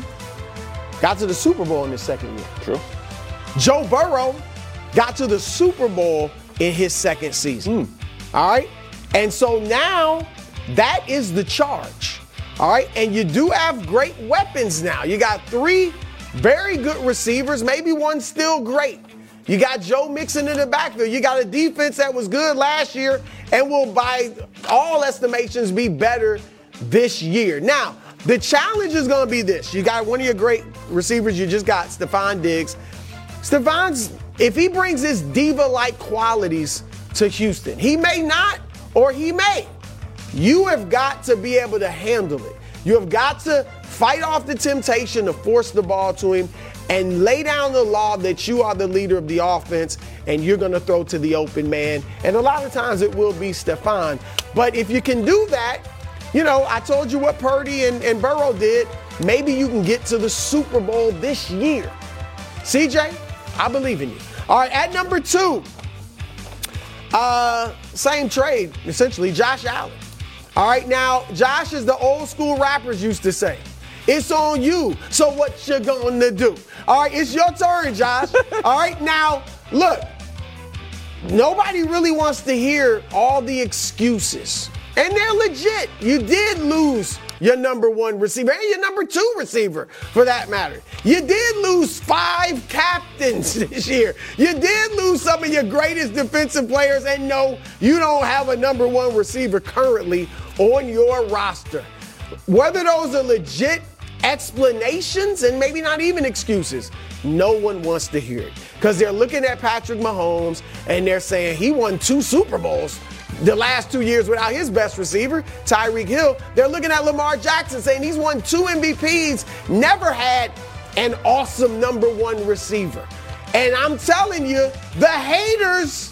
Speaker 3: got to the Super Bowl in his second year.
Speaker 1: True.
Speaker 3: Joe Burrow got to the Super Bowl in his second season. All right? And so now that is the charge. All right? And you do have great weapons now. You got three very good receivers, maybe one still great. You got Joe Mixon in the backfield. You got a defense that was good last year and will, by all estimations, be better this year. Now, the challenge is going to be this. You got one of your great receivers. You just got Stephon Diggs. Stephon's, if he brings his diva-like qualities to Houston, he may not, or he may. You have got to be able to handle it. You have got to fight off the temptation to force the ball to him and lay down the law that you are the leader of the offense and you're going to throw to the open man. And a lot of times it will be Stephon. But if you can do that, you know, I told you what Purdy and, and Burrow did. Maybe you can get to the Super Bowl this year. C J, I believe in you. All right, at number two, uh, same trade, essentially, Josh Allen. All right, now, Josh is the old school rappers used to say. It's on you, so what you gonna do? All right, it's your turn, Josh. All right, now, look, nobody really wants to hear all the excuses. And they're legit. You did lose your number one receiver and your number two receiver, for that matter. You did lose five captains this year. You did lose some of your greatest defensive players, and no, you don't have a number one receiver currently on your roster. Whether those are legit explanations and maybe not even excuses, no one wants to hear it. Because they're looking at Patrick Mahomes and they're saying he won two Super Bowls the last two years without his best receiver, Tyreek Hill. They're looking at Lamar Jackson saying he's won two M V Ps, never had an awesome number one receiver. And I'm telling you, the haters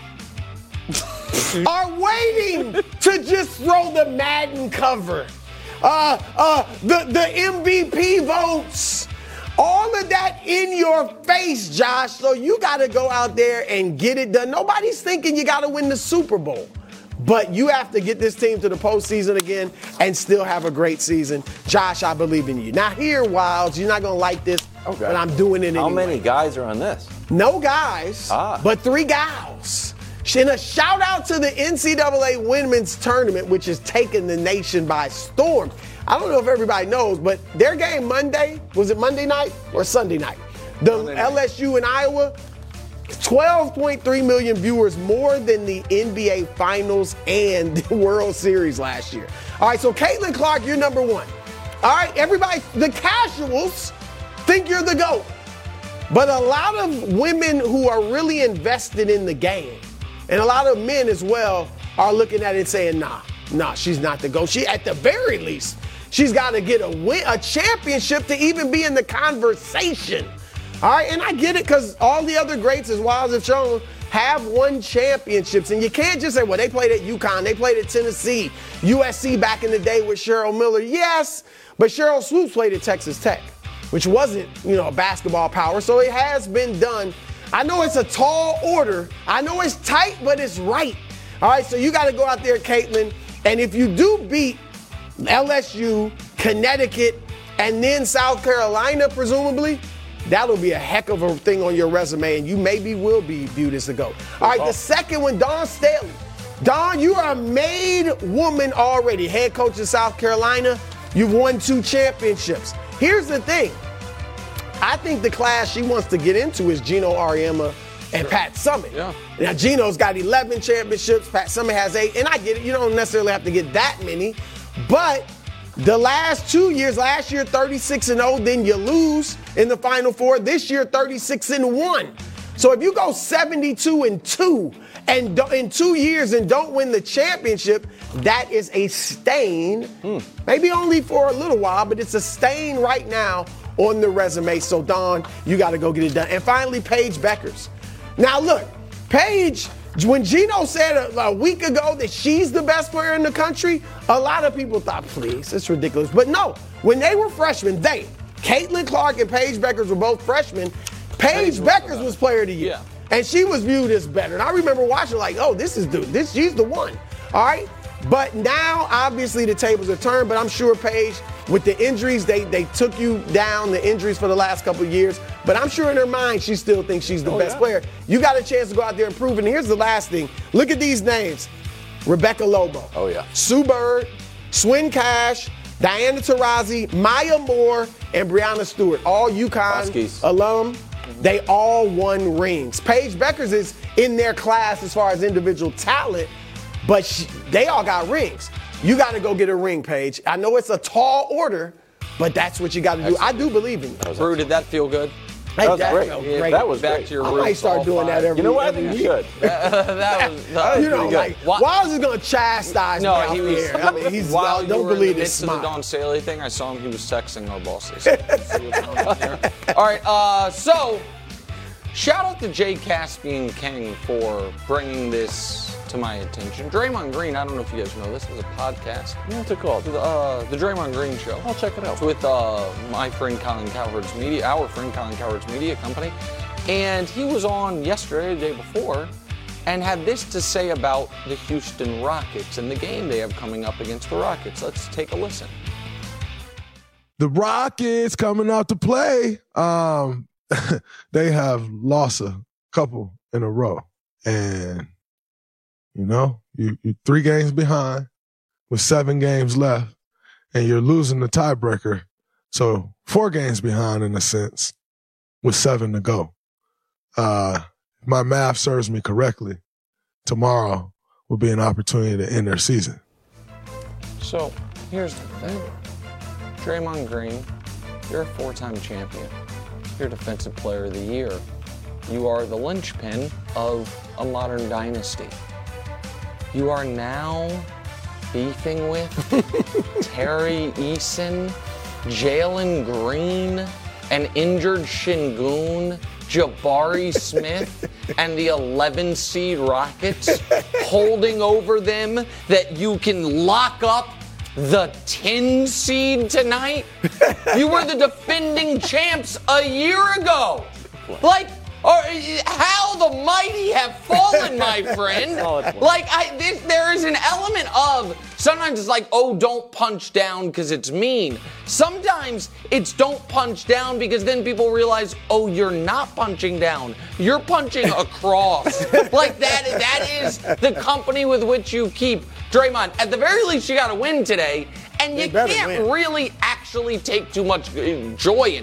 Speaker 3: are waiting to just throw the Madden cover. Uh, uh, the, the M V P votes. All of that in your face, Josh. So you got to go out there and get it done. Nobody's thinking you got to win the Super Bowl. But you have to get this team to the postseason again and still have a great season. Josh, I believe in you. Now here, Wilds, you're not going to like this,
Speaker 1: Okay.
Speaker 3: but I'm doing it anyway.
Speaker 1: How many guys are on this?
Speaker 3: No guys,
Speaker 1: Ah.
Speaker 3: but three gals. And a shout out to the N C double A Women's Tournament, which is taking the nation by storm. I don't know if everybody knows, but their game Monday, was it Monday night or Sunday night? The
Speaker 2: Monday night.
Speaker 3: L S U and Iowa, twelve point three million viewers, more than the N B A Finals and the World Series last year. All right, so Caitlin Clark, you're number one. All right, everybody, the casuals think you're the GOAT. But a lot of women who are really invested in the game, and a lot of men as well, are looking at it saying, nah, nah, she's not the GOAT. She, at the very least, she's got to get a win, a championship to even be in the conversation. All right, and I get it because all the other greats, as Wiles have shown, have won championships. And you can't just say, well, they played at UConn, they played at Tennessee, U S C back in the day with Cheryl Miller. Yes, but Cheryl Swoops played at Texas Tech, which wasn't, you know, a basketball power. So it has been done. I know it's a tall order. I know it's tight, but it's right. All right, so you got to go out there, Caitlin. And if you do beat L S U, Connecticut, and then South Carolina, presumably, that'll be a heck of a thing on your resume, and you maybe will be viewed as the GOAT. All right, the second one, Dawn Staley. Dawn, you are a made woman already. Head coach in South Carolina. You've won two championships. Here's the thing. I think the class she wants to get into is Geno Auriemma and Pat Summitt.
Speaker 2: Yeah.
Speaker 3: Now, Geno's got eleven championships. Pat Summitt has eight. And I get it. You don't necessarily have to get that many. But the last two years, last year thirty-six and oh, then you lose in the Final Four. This year thirty-six and one. So if you go seventy-two and two and do, in two years and don't win the championship, that is a stain. Hmm. Maybe only for a little while, but it's a stain right now on the resume. So Dawn, you got to go get it done. And finally, Paige Beckers. Now look, Paige, when Geno said a, a week ago that she's the best player in the country, a lot of people thought, please, it's ridiculous. But no, when they were freshmen, they, Caitlin Clark and Paige Beckers were both freshmen. Paige Beckers was player of the year. Yeah. And she was viewed as better. And I remember watching like, oh, this is the, this, she's the one. All right. But now, obviously, the tables are turned. But I'm sure Paige, with the injuries, they they took you down, the injuries for the last couple of years. But I'm sure in her mind, she still thinks she's the oh, best yeah. player. You got a chance to go out there and prove it. And here's the last thing. Look at these names. Rebecca Lobo.
Speaker 1: Oh, yeah.
Speaker 3: Sue Bird, Swin Cash, Diana Taurasi, Maya Moore, and Brianna Stewart. All UConn
Speaker 1: Huskies.
Speaker 3: alum. They all won rings. Paige Beckers is in their class as far as individual talent, but she, they all got rings. You got to go get a ring, Paige. I know it's a tall order, but that's what you got to do. I do believe in you.
Speaker 2: Drew, did that feel good?
Speaker 3: Hey,
Speaker 1: that was
Speaker 3: that
Speaker 1: great.
Speaker 3: felt
Speaker 1: Yeah,
Speaker 3: great.
Speaker 1: that was
Speaker 2: Back
Speaker 1: great.
Speaker 2: to your
Speaker 3: I
Speaker 2: roots,
Speaker 3: might start
Speaker 2: all
Speaker 3: doing
Speaker 2: five.
Speaker 3: that every
Speaker 1: You know what? I
Speaker 3: every
Speaker 1: think you
Speaker 3: week.
Speaker 1: should.
Speaker 2: that was, that was
Speaker 3: You know,
Speaker 2: pretty
Speaker 3: like,
Speaker 2: good. Why-
Speaker 3: Wiles is going to chastise
Speaker 2: No,
Speaker 3: me out
Speaker 2: he was.
Speaker 3: there. I mean, he's,
Speaker 2: while
Speaker 3: I
Speaker 2: you
Speaker 3: don't
Speaker 2: were
Speaker 3: believe
Speaker 2: in the
Speaker 3: this
Speaker 2: midst of the
Speaker 3: smile.
Speaker 2: Dawn Staley thing, I saw him. He was texting our bosses. See what's going on here. All right. Uh, so, shout out to Jay Caspian King for bringing this to my attention. Draymond Green. I don't know if you guys know this is a podcast.
Speaker 1: What's it called?
Speaker 2: The, uh, the Draymond Green Show.
Speaker 1: I'll check it out.
Speaker 2: It's with uh, my friend Colin Cowherd's media, our friend Colin Cowherd's media company. And he was on yesterday, the day before, and had this to say about the Houston Rockets and the game they have coming up against the Rockets. Let's take a listen.
Speaker 7: The Rockets coming out to play. Um, they have lost a couple in a row. And, you know, you, you're three games behind with seven games left, and you're losing the tiebreaker. So four games behind in a sense with seven to go. Uh, if my math serves me correctly, tomorrow will be an opportunity to end their season.
Speaker 2: So here's the thing. Draymond Green, you're a four-time champion. You're Defensive Player of the Year. You are the linchpin of a modern dynasty. You are now beefing with Terry Eason, Jalen Green, an injured Şengün, Jabari Smith, and the eleven seed Rockets holding over them that you can lock up the ten seed tonight? You were the defending champs a year ago. Like, or, how the mighty have fallen, my friend. Like, I, this, there is an element of, sometimes it's like, oh, don't punch down because it's mean. Sometimes it's don't punch down because then people realize, oh, you're not punching down. You're punching across. Like, that, that is the company with which you keep. Draymond, at the very least, you got to win today, and you can't
Speaker 3: win.
Speaker 2: really actually take too much joy in it.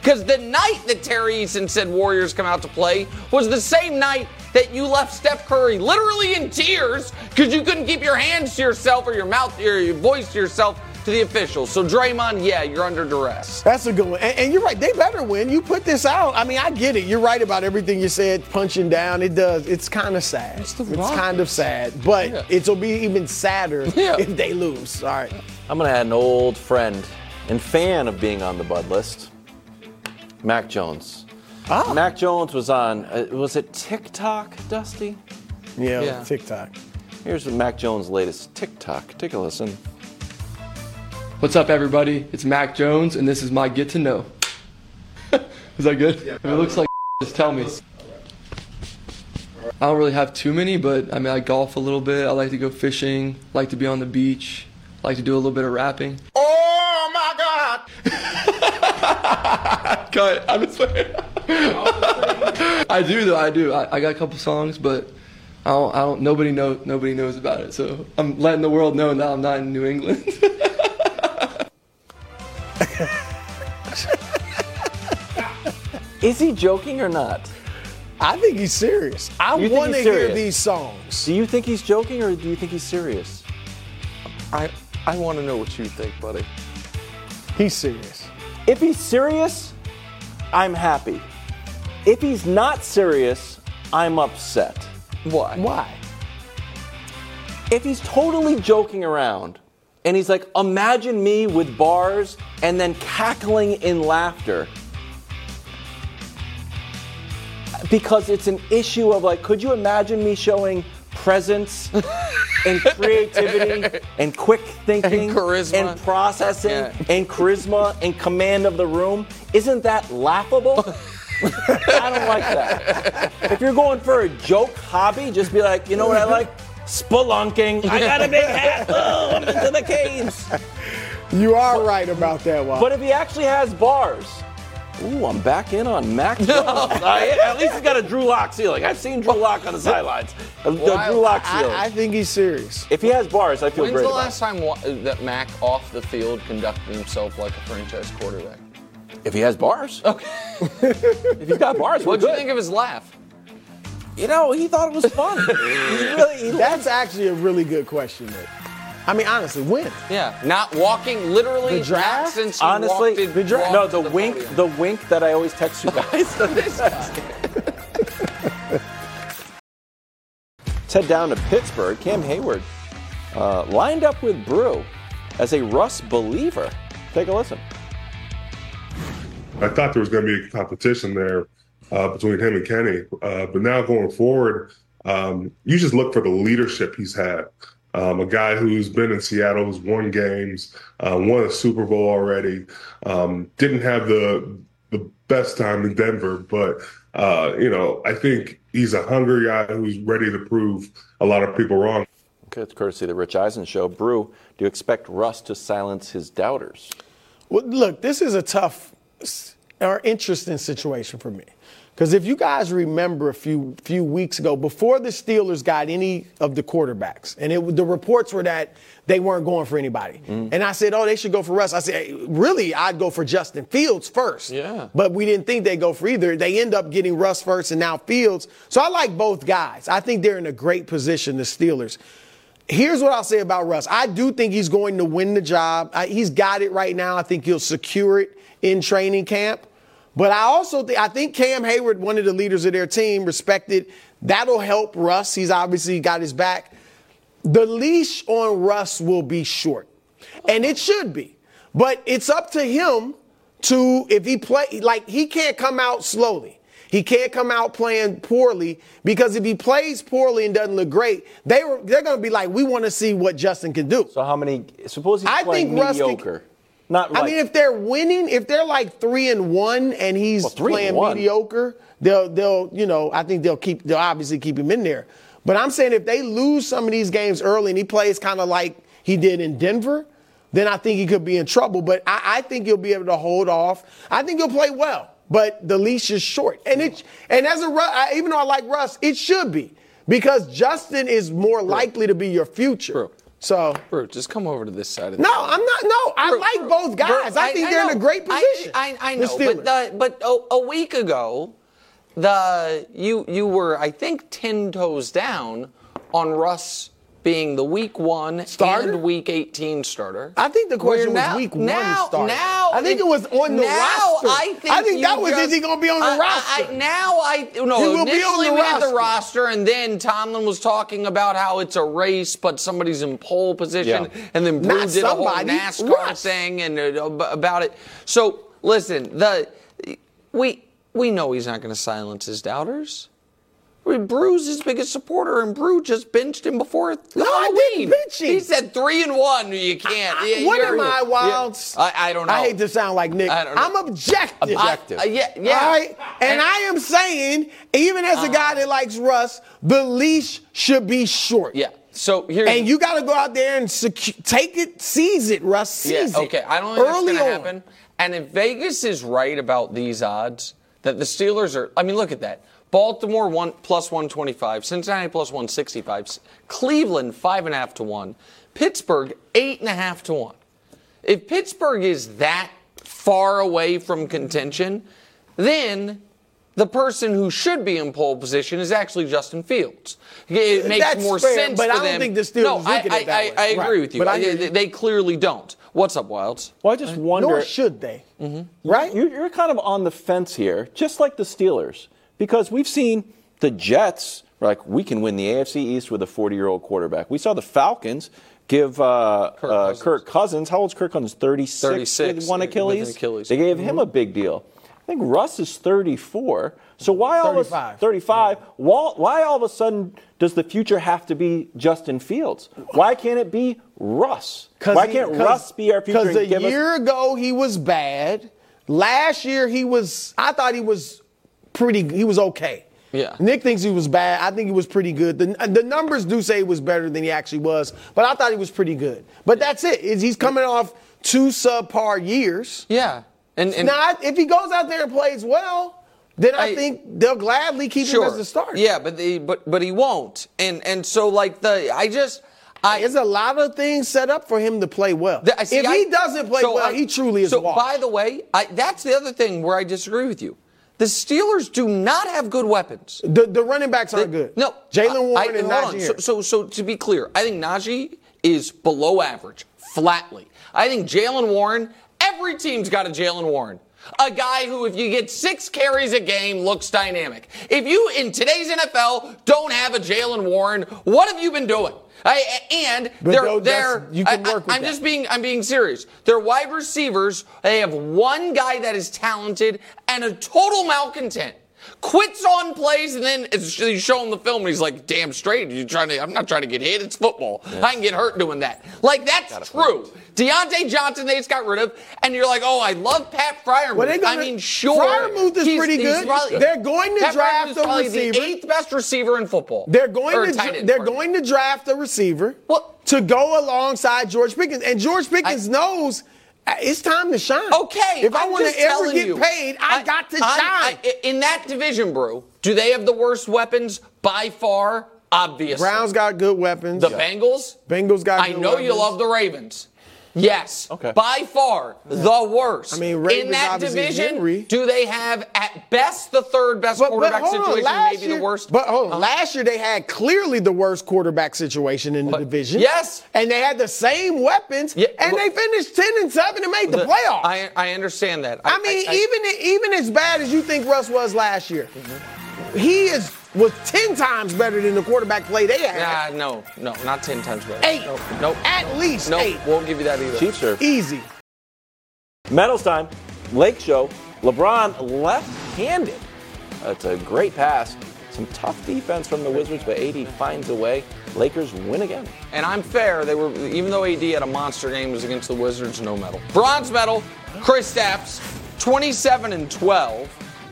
Speaker 2: Because the night that Terry Eason said Warriors come out to play was the same night that you left Steph Curry literally in tears because you couldn't keep your hands to yourself or your mouth or your voice to yourself to the officials. So Draymond, yeah, you're under duress.
Speaker 3: That's a good one. And, and you're right. They better win. You put this out. I mean, I get it. You're right about everything you said, punching down. It does. It's kind of sad.
Speaker 2: It's, the
Speaker 3: it's kind of sad. But
Speaker 2: yeah.
Speaker 3: it'll be even sadder
Speaker 2: yeah.
Speaker 3: if they lose. All right.
Speaker 1: I'm going to add an old friend and fan of being on the Bud list, Mac Jones.
Speaker 3: Oh.
Speaker 1: Mac Jones was on, uh, was it TikTok, Dusty?
Speaker 3: Yeah,
Speaker 2: Yeah.
Speaker 3: TikTok.
Speaker 1: Here's Mac Jones' latest TikTok. Take a listen.
Speaker 8: What's up, everybody? It's Mac Jones, and this is my Get to Know. Is that good? If it looks like just tell me. I don't really have too many, but I mean, I golf a little bit. I like to go fishing, like to be on the beach, like to do a little bit of rapping.
Speaker 6: Oh my God!
Speaker 8: Cut. I'm just playing. I do though. I do. I, I got a couple songs, but I don't. I don't. Nobody know. Nobody knows about it. So I'm letting the world know now I'm not in New England.
Speaker 1: Is he joking or not?
Speaker 3: I think he's serious. I
Speaker 1: You think
Speaker 3: want to
Speaker 1: he's
Speaker 3: hear
Speaker 1: serious?
Speaker 3: these songs.
Speaker 1: Do you think he's joking or do you think he's serious?
Speaker 2: I I want to know what you think, buddy.
Speaker 3: He's serious.
Speaker 1: If he's serious, I'm happy. If he's not serious, I'm upset.
Speaker 2: Why?
Speaker 3: Why?
Speaker 1: If he's totally joking around and he's like, imagine me with bars and then cackling in laughter because it's an issue of like, could you imagine me showing presence and creativity and quick thinking
Speaker 2: And charisma.
Speaker 1: and processing
Speaker 2: Yeah.
Speaker 1: and charisma and command of the room? Isn't that laughable? I don't like that. If you're going for a joke hobby, just be like, you know what I like? Spelunking. I got a big hat. Oh, I'm into the caves.
Speaker 3: You are right about that one.
Speaker 1: But if he actually has bars, ooh, I'm back in on Mac Jones. I- at least he's got a Drew Lock ceiling. I've seen Drew Lock on the sidelines. A, a
Speaker 2: Well, I-
Speaker 1: Drew Lock ceiling.
Speaker 3: I, I think he's serious.
Speaker 1: if he has bars, I feel
Speaker 2: When's
Speaker 1: great
Speaker 2: the
Speaker 1: about
Speaker 2: last time wa- that Mac off the field conducted himself like a franchise quarterback?
Speaker 1: it. If he has bars. Okay. If he's got bars, we're
Speaker 2: What'd you
Speaker 1: good.
Speaker 2: think of his laugh?
Speaker 1: You know, he thought it was fun. he really, he
Speaker 3: That's actually a really good question, Nick. I mean, honestly, when?
Speaker 2: Yeah, not walking literally
Speaker 3: The draft?
Speaker 2: not since he
Speaker 1: Honestly,
Speaker 2: walked in,
Speaker 1: the dra-
Speaker 2: walked
Speaker 1: no,
Speaker 2: to
Speaker 1: the,
Speaker 2: the
Speaker 1: wink,
Speaker 2: podium.
Speaker 1: the wink that I always text you guys. Let's head down to Pittsburgh. Cam Hayward uh, lined up with Brew as a Russ believer. Take a listen.
Speaker 9: I thought there was going to be a competition there uh, between him and Kenny. Uh, but now going forward, um, you just look for the leadership he's had. Um, a guy who's been in Seattle, who's won games, uh, won a Super Bowl already, um, didn't have the the best time in Denver, but, uh, you know, I think he's a hungry guy who's ready to prove a lot of people wrong.
Speaker 1: Okay, it's courtesy of the Rich Eisen Show. Brew, do you expect Russ to silence his doubters?
Speaker 3: Well, look, this is a tough or interesting situation for me. Because if you guys remember a few few weeks ago, before the Steelers got any of the quarterbacks, and it, the reports were that they weren't going for anybody. Mm. And I said, oh, they should go for Russ. I said, hey, really, I'd go for Justin Fields first.
Speaker 2: Yeah.
Speaker 3: But we didn't think they'd go for either. They end up getting Russ first and now Fields. So I like both guys. I think they're in a great position, the Steelers. Here's what I'll say about Russ. I do think he's going to win the job. I, he's got it right now. I think he'll secure it in training camp. But I also think, I think Cam Hayward, one of the leaders of their team, respected. That'll help Russ. He's obviously got his back. The leash on Russ will be short. And it should be. But it's up to him to, if he play, like he can't come out slowly. He can't come out playing poorly, because if he plays poorly and doesn't look great, they were, they're going to be like, we want to see what Justin can do.
Speaker 1: So how many, suppose he's
Speaker 3: I
Speaker 1: playing
Speaker 3: think Russ can-
Speaker 1: mediocre. Not
Speaker 3: I
Speaker 1: like,
Speaker 3: mean, if they're winning, if they're like three and one and he's
Speaker 1: Well, three
Speaker 3: playing
Speaker 1: and one.
Speaker 3: mediocre, they'll they'll you know I think they'll keep they'll obviously keep him in there. But I'm saying if they lose some of these games early and he plays kind of like he did in Denver, then I think he could be in trouble. But I, I think he'll be able to hold off. I think he'll play well, but the leash is short. And it and as a Ru- I- even though I like Russ, it should be, because Justin is more likely to be your future.
Speaker 1: True.
Speaker 3: So,
Speaker 2: Bro, just come over to this side of the
Speaker 3: no, I'm not. No, I
Speaker 2: Bro,
Speaker 3: like
Speaker 2: bro,
Speaker 3: both guys.
Speaker 2: bro,
Speaker 3: I think they're in a great position.
Speaker 2: I, I, I
Speaker 3: The
Speaker 2: know,
Speaker 3: Steelers.
Speaker 2: but the, but a, a week ago, the you you were I think ten toes down on Russ being the week one
Speaker 3: Starter?
Speaker 2: and week eighteen starter.
Speaker 3: I think the question
Speaker 2: Where
Speaker 3: was
Speaker 2: now-
Speaker 3: week
Speaker 2: now,
Speaker 3: one starter.
Speaker 2: Now,
Speaker 3: I think it was on the
Speaker 2: now
Speaker 3: roster.
Speaker 2: I think,
Speaker 3: I think
Speaker 2: you
Speaker 3: that was,
Speaker 2: just,
Speaker 3: is he going to be on the
Speaker 2: I-
Speaker 3: roster?
Speaker 2: I, I, now I no.
Speaker 3: He will be
Speaker 2: initially
Speaker 3: on the
Speaker 2: we had the
Speaker 3: roster.
Speaker 2: roster, and then Tomlin was talking about how it's a race, but somebody's in pole position,
Speaker 1: Yeah.
Speaker 2: and then Brew
Speaker 3: Not
Speaker 2: did a whole
Speaker 3: somebody,
Speaker 2: NASCAR
Speaker 3: Russ.
Speaker 2: thing and uh, about it. So listen, the we we know he's not going to silence his doubters. I mean, Brew's his biggest supporter, and Brew just benched him before
Speaker 3: No, I
Speaker 2: Halloween.
Speaker 3: didn't bench him.
Speaker 2: He said three and one. You can't.
Speaker 3: I-
Speaker 2: Yeah,
Speaker 3: what
Speaker 2: you're-
Speaker 3: am I, Wilds?
Speaker 2: Yeah, I, I don't know.
Speaker 3: I hate to sound like Nick.
Speaker 2: I don't know.
Speaker 3: I'm objective.
Speaker 1: Objective.
Speaker 2: I- uh, yeah, yeah.
Speaker 3: All right? And,
Speaker 2: And-
Speaker 3: I am saying, even as a guy that likes Russ, the leash should be short.
Speaker 2: Yeah. So here.
Speaker 3: And you got to go out there and secu- take it, seize it, Russ. Seize
Speaker 2: Yeah,
Speaker 3: it.
Speaker 2: okay. I don't think
Speaker 3: Early
Speaker 2: that's going to
Speaker 3: on.
Speaker 2: happen. And if Vegas is right about these odds, that the Steelers are, I mean, look at that. Baltimore one plus one twenty-five, Cincinnati plus one sixty-five, Cleveland five and a half to one, Pittsburgh eight and a half to one. If Pittsburgh is that far away from contention, then the person who should be in pole position is actually Justin Fields. It makes
Speaker 3: That's
Speaker 2: more
Speaker 3: fair,
Speaker 2: sense
Speaker 3: but
Speaker 2: for
Speaker 3: I don't
Speaker 2: them.
Speaker 3: think the Steelers
Speaker 2: no,
Speaker 3: look
Speaker 2: I,
Speaker 3: at it
Speaker 2: I,
Speaker 3: that
Speaker 2: I,
Speaker 3: way.
Speaker 2: I agree
Speaker 3: Right.
Speaker 2: with you.
Speaker 3: But I hear
Speaker 2: they,
Speaker 3: you.
Speaker 2: they clearly don't. What's up, Wilds?
Speaker 1: Well, I just wonder.
Speaker 3: Nor should they.
Speaker 2: Mm-hmm.
Speaker 3: Right?
Speaker 1: You're, you're kind of on the fence here, just like the Steelers, because we've seen the Jets. We're like, we can win the A F C East with a forty-year-old quarterback. We saw the Falcons give uh,
Speaker 2: Kirk
Speaker 1: uh,
Speaker 2: Cousins.
Speaker 1: Kirk Cousins. How old's Kirk Cousins? thirty-six.
Speaker 2: thirty-six,
Speaker 1: With one
Speaker 2: with an
Speaker 1: Achilles.
Speaker 2: Achilles.
Speaker 1: They gave him a big deal. I think Russ is thirty-four. So why all of a,
Speaker 3: thirty-five.
Speaker 1: thirty-five? Why, why all of a sudden does the future have to be Justin Fields? Why can't it be Russ? Why
Speaker 3: he-
Speaker 1: can't Russ be our future?
Speaker 3: Because
Speaker 1: and
Speaker 3: a
Speaker 1: give us-
Speaker 3: year ago he was bad. Last year he was. I thought he was pretty. He was okay.
Speaker 2: Yeah.
Speaker 3: Nick thinks he was bad. I think he was pretty good. The, the numbers do say he was better than he actually was, but I thought he was pretty good. But that's it. Is he's coming off two subpar years.
Speaker 2: Yeah. And, and
Speaker 3: Now, if he goes out there and plays well, then I,
Speaker 2: I-
Speaker 3: think they'll gladly keep
Speaker 2: sure.
Speaker 3: him as a starter.
Speaker 2: Yeah, but the, but but he won't. And and so like the I just I
Speaker 3: There's a lot of things set up for him to play well.
Speaker 2: The- I see,
Speaker 3: if
Speaker 2: I-
Speaker 3: he doesn't play
Speaker 2: so
Speaker 3: well,
Speaker 2: I-
Speaker 3: he truly is
Speaker 2: So,
Speaker 3: a wash.
Speaker 2: by the way, I, that's the other thing where I disagree with you. The Steelers do not have good weapons.
Speaker 3: the, the running backs aren't
Speaker 2: They-
Speaker 3: good.
Speaker 2: No,
Speaker 3: Jalen Warren
Speaker 2: I,
Speaker 3: and
Speaker 2: hold on.
Speaker 3: Najee
Speaker 2: So,
Speaker 3: Harris.
Speaker 2: so, so to be clear, I think Najee is below average, flatly. I think Jalen Warren. Every team's got a Jalen Warren. A guy who, if you get six carries a game, looks dynamic. If you, in today's N F L, don't have a Jalen Warren, what have you been doing? I, and
Speaker 3: But
Speaker 2: they're,
Speaker 3: though that's-
Speaker 2: they're
Speaker 3: you can
Speaker 2: I,
Speaker 3: work with
Speaker 2: I'm
Speaker 3: that.
Speaker 2: just being, I'm being serious. They're wide receivers. They have one guy that is talented and a total malcontent. Quits on plays and then it's, you show him the film and he's like, damn straight. You trying to? I'm not trying to get hit. It's football. I can get hurt doing that. Like that's true. Deontay Johnson they just got rid of, and you're like, oh, I love Pat Fryermuth.
Speaker 3: Well, they gonna-
Speaker 2: I mean, sure.
Speaker 3: Fryermuth is
Speaker 2: He's-
Speaker 3: pretty
Speaker 2: he's
Speaker 3: good.
Speaker 2: probably-
Speaker 3: They're going to
Speaker 2: Pat
Speaker 3: draft
Speaker 2: Fryermuth is
Speaker 3: a
Speaker 2: probably
Speaker 3: receiver.
Speaker 2: the eighth best receiver in football.
Speaker 3: They're going
Speaker 2: Or
Speaker 3: to
Speaker 2: tight end,
Speaker 3: they're
Speaker 2: pardon.
Speaker 3: going to draft a receiver
Speaker 2: Well-
Speaker 3: to go alongside George Pickens, and George Pickens knows uh, it's time to shine.
Speaker 2: Okay,
Speaker 3: if I
Speaker 2: I'm
Speaker 3: want
Speaker 2: just
Speaker 3: to ever
Speaker 2: telling
Speaker 3: get
Speaker 2: you,
Speaker 3: paid, I, got to
Speaker 2: I'm-
Speaker 3: shine.
Speaker 2: I- in that division, Brew, do they have the worst weapons by far? Obviously.
Speaker 3: Browns got good weapons.
Speaker 2: The Bengals?
Speaker 3: Bengals got
Speaker 2: I
Speaker 3: good
Speaker 2: know you
Speaker 3: weapons.
Speaker 2: love the Ravens. Yes.
Speaker 1: Okay.
Speaker 2: By far, the worst.
Speaker 3: I mean, Ravens
Speaker 2: in that
Speaker 3: obviously
Speaker 2: division,
Speaker 3: Henry.
Speaker 2: do they have at best the third best
Speaker 3: But, but
Speaker 2: quarterback
Speaker 3: hold on,
Speaker 2: situation,
Speaker 3: last
Speaker 2: maybe
Speaker 3: year,
Speaker 2: the worst?
Speaker 3: But hold on,
Speaker 2: Uh-huh.
Speaker 3: last year they had clearly the worst quarterback situation in the
Speaker 2: But-
Speaker 3: division.
Speaker 2: yes.
Speaker 3: and they had the same weapons.
Speaker 2: Yeah,
Speaker 3: and
Speaker 2: well-
Speaker 3: they finished ten and seven and made the,
Speaker 2: The-
Speaker 3: playoffs.
Speaker 2: I, I understand that.
Speaker 3: I mean,
Speaker 2: I-
Speaker 3: even even as bad as you think Russ was last year, he is was ten times better than the quarterback play they had.
Speaker 2: Nah, no, no, not ten times better.
Speaker 3: Eight.
Speaker 2: Nope. Nope.
Speaker 3: At least
Speaker 2: Nope.
Speaker 3: eight.
Speaker 2: Won't give you that either.
Speaker 1: Chiefs are
Speaker 3: Easy.
Speaker 1: medals time. Lake Show. LeBron left-handed. That's a great pass. Some tough defense from the Wizards, but A D finds a way. Lakers win again.
Speaker 2: And I'm fair. They were, even though A D had a monster game, it was against the Wizards, no medal. Bronze medal, Kristaps, twenty-seven and twelve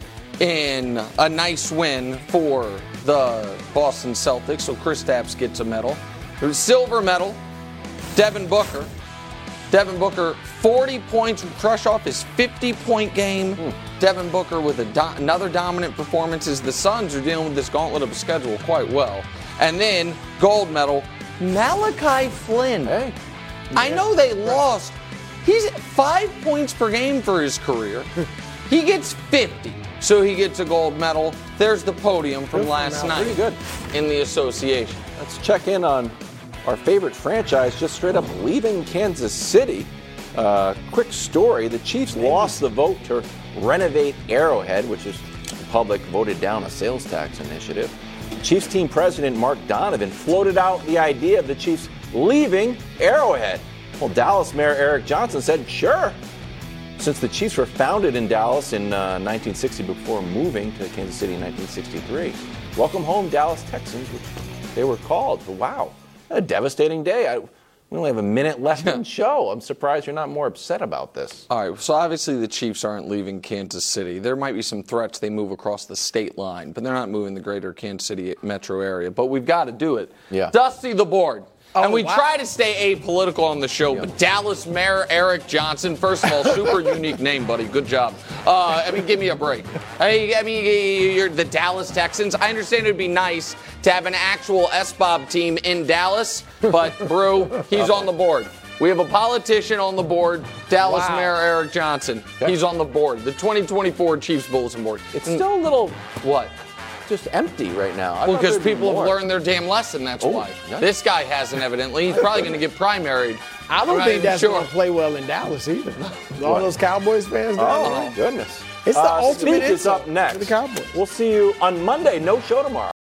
Speaker 2: in a nice win for the Boston Celtics. So Kristaps gets a medal. There's silver medal, Devin Booker. Devin Booker, forty points, would crush off his fifty-point game. Devin Booker with a do- another dominant performance as the Suns are dealing with this gauntlet of a schedule quite well. And then gold medal, Malachi Flynn.
Speaker 1: Hey.
Speaker 2: I know they lost. He's at five points per game for his career. He gets fifty, so he gets a gold medal. There's the podium from last night.
Speaker 1: Pretty good.
Speaker 2: In the association.
Speaker 1: Let's check in on our favorite franchise just straight up leaving Kansas City. Uh, quick story. The Chiefs lost the vote to renovate Arrowhead, which is the public voted down a sales tax initiative. Chiefs team president Mark Donovan floated out the idea of the Chiefs leaving Arrowhead. Well, Dallas Mayor Eric Johnson said, sure. Since the Chiefs were founded in Dallas in uh, nineteen sixty before moving to Kansas City in nineteen sixty-three. Welcome home, Dallas Texans, which they were called. Wow, a devastating day. I, we only have a minute left in the show. I'm surprised you're not more upset about this.
Speaker 2: All right, so obviously the Chiefs aren't leaving Kansas City. There might be some threats they move across the state line, but they're not moving the greater Kansas City metro area. But we've got to do it.
Speaker 1: Yeah.
Speaker 2: Dusty the board.
Speaker 3: Oh,
Speaker 2: and we
Speaker 3: wow.
Speaker 2: try to stay apolitical on the show, but Dallas Mayor Eric Johnson, first of all, super unique name, buddy. Good job. Uh, I mean, give me a break. I, I mean, you're the Dallas Texans. I understand it would be nice to have an actual S B O B team in Dallas, but, Brew, he's on the board. We have a politician on the board, Dallas
Speaker 3: Wow.
Speaker 2: Mayor Eric Johnson. He's on the board, the twenty twenty-four Chiefs Bulletin Board.
Speaker 1: It's still a little
Speaker 2: What?
Speaker 1: just empty right now. I
Speaker 2: Well,
Speaker 1: thought
Speaker 2: because
Speaker 1: there'd be
Speaker 2: people
Speaker 1: more.
Speaker 2: have learned their damn lesson, that's
Speaker 1: Oh,
Speaker 2: why.
Speaker 1: yeah.
Speaker 2: This guy hasn't, evidently. He's probably going to get primaried.
Speaker 3: I
Speaker 2: I'm
Speaker 3: don't
Speaker 2: not
Speaker 3: think
Speaker 2: even
Speaker 3: that's
Speaker 2: sure.
Speaker 3: going to play well in Dallas either. All those Cowboys fans down
Speaker 1: Oh,
Speaker 3: there.
Speaker 1: my goodness.
Speaker 3: It's the
Speaker 1: uh,
Speaker 3: ultimate
Speaker 1: Speak is
Speaker 3: insult
Speaker 1: up next.
Speaker 3: to the Cowboys.
Speaker 1: We'll see you on Monday. No show tomorrow.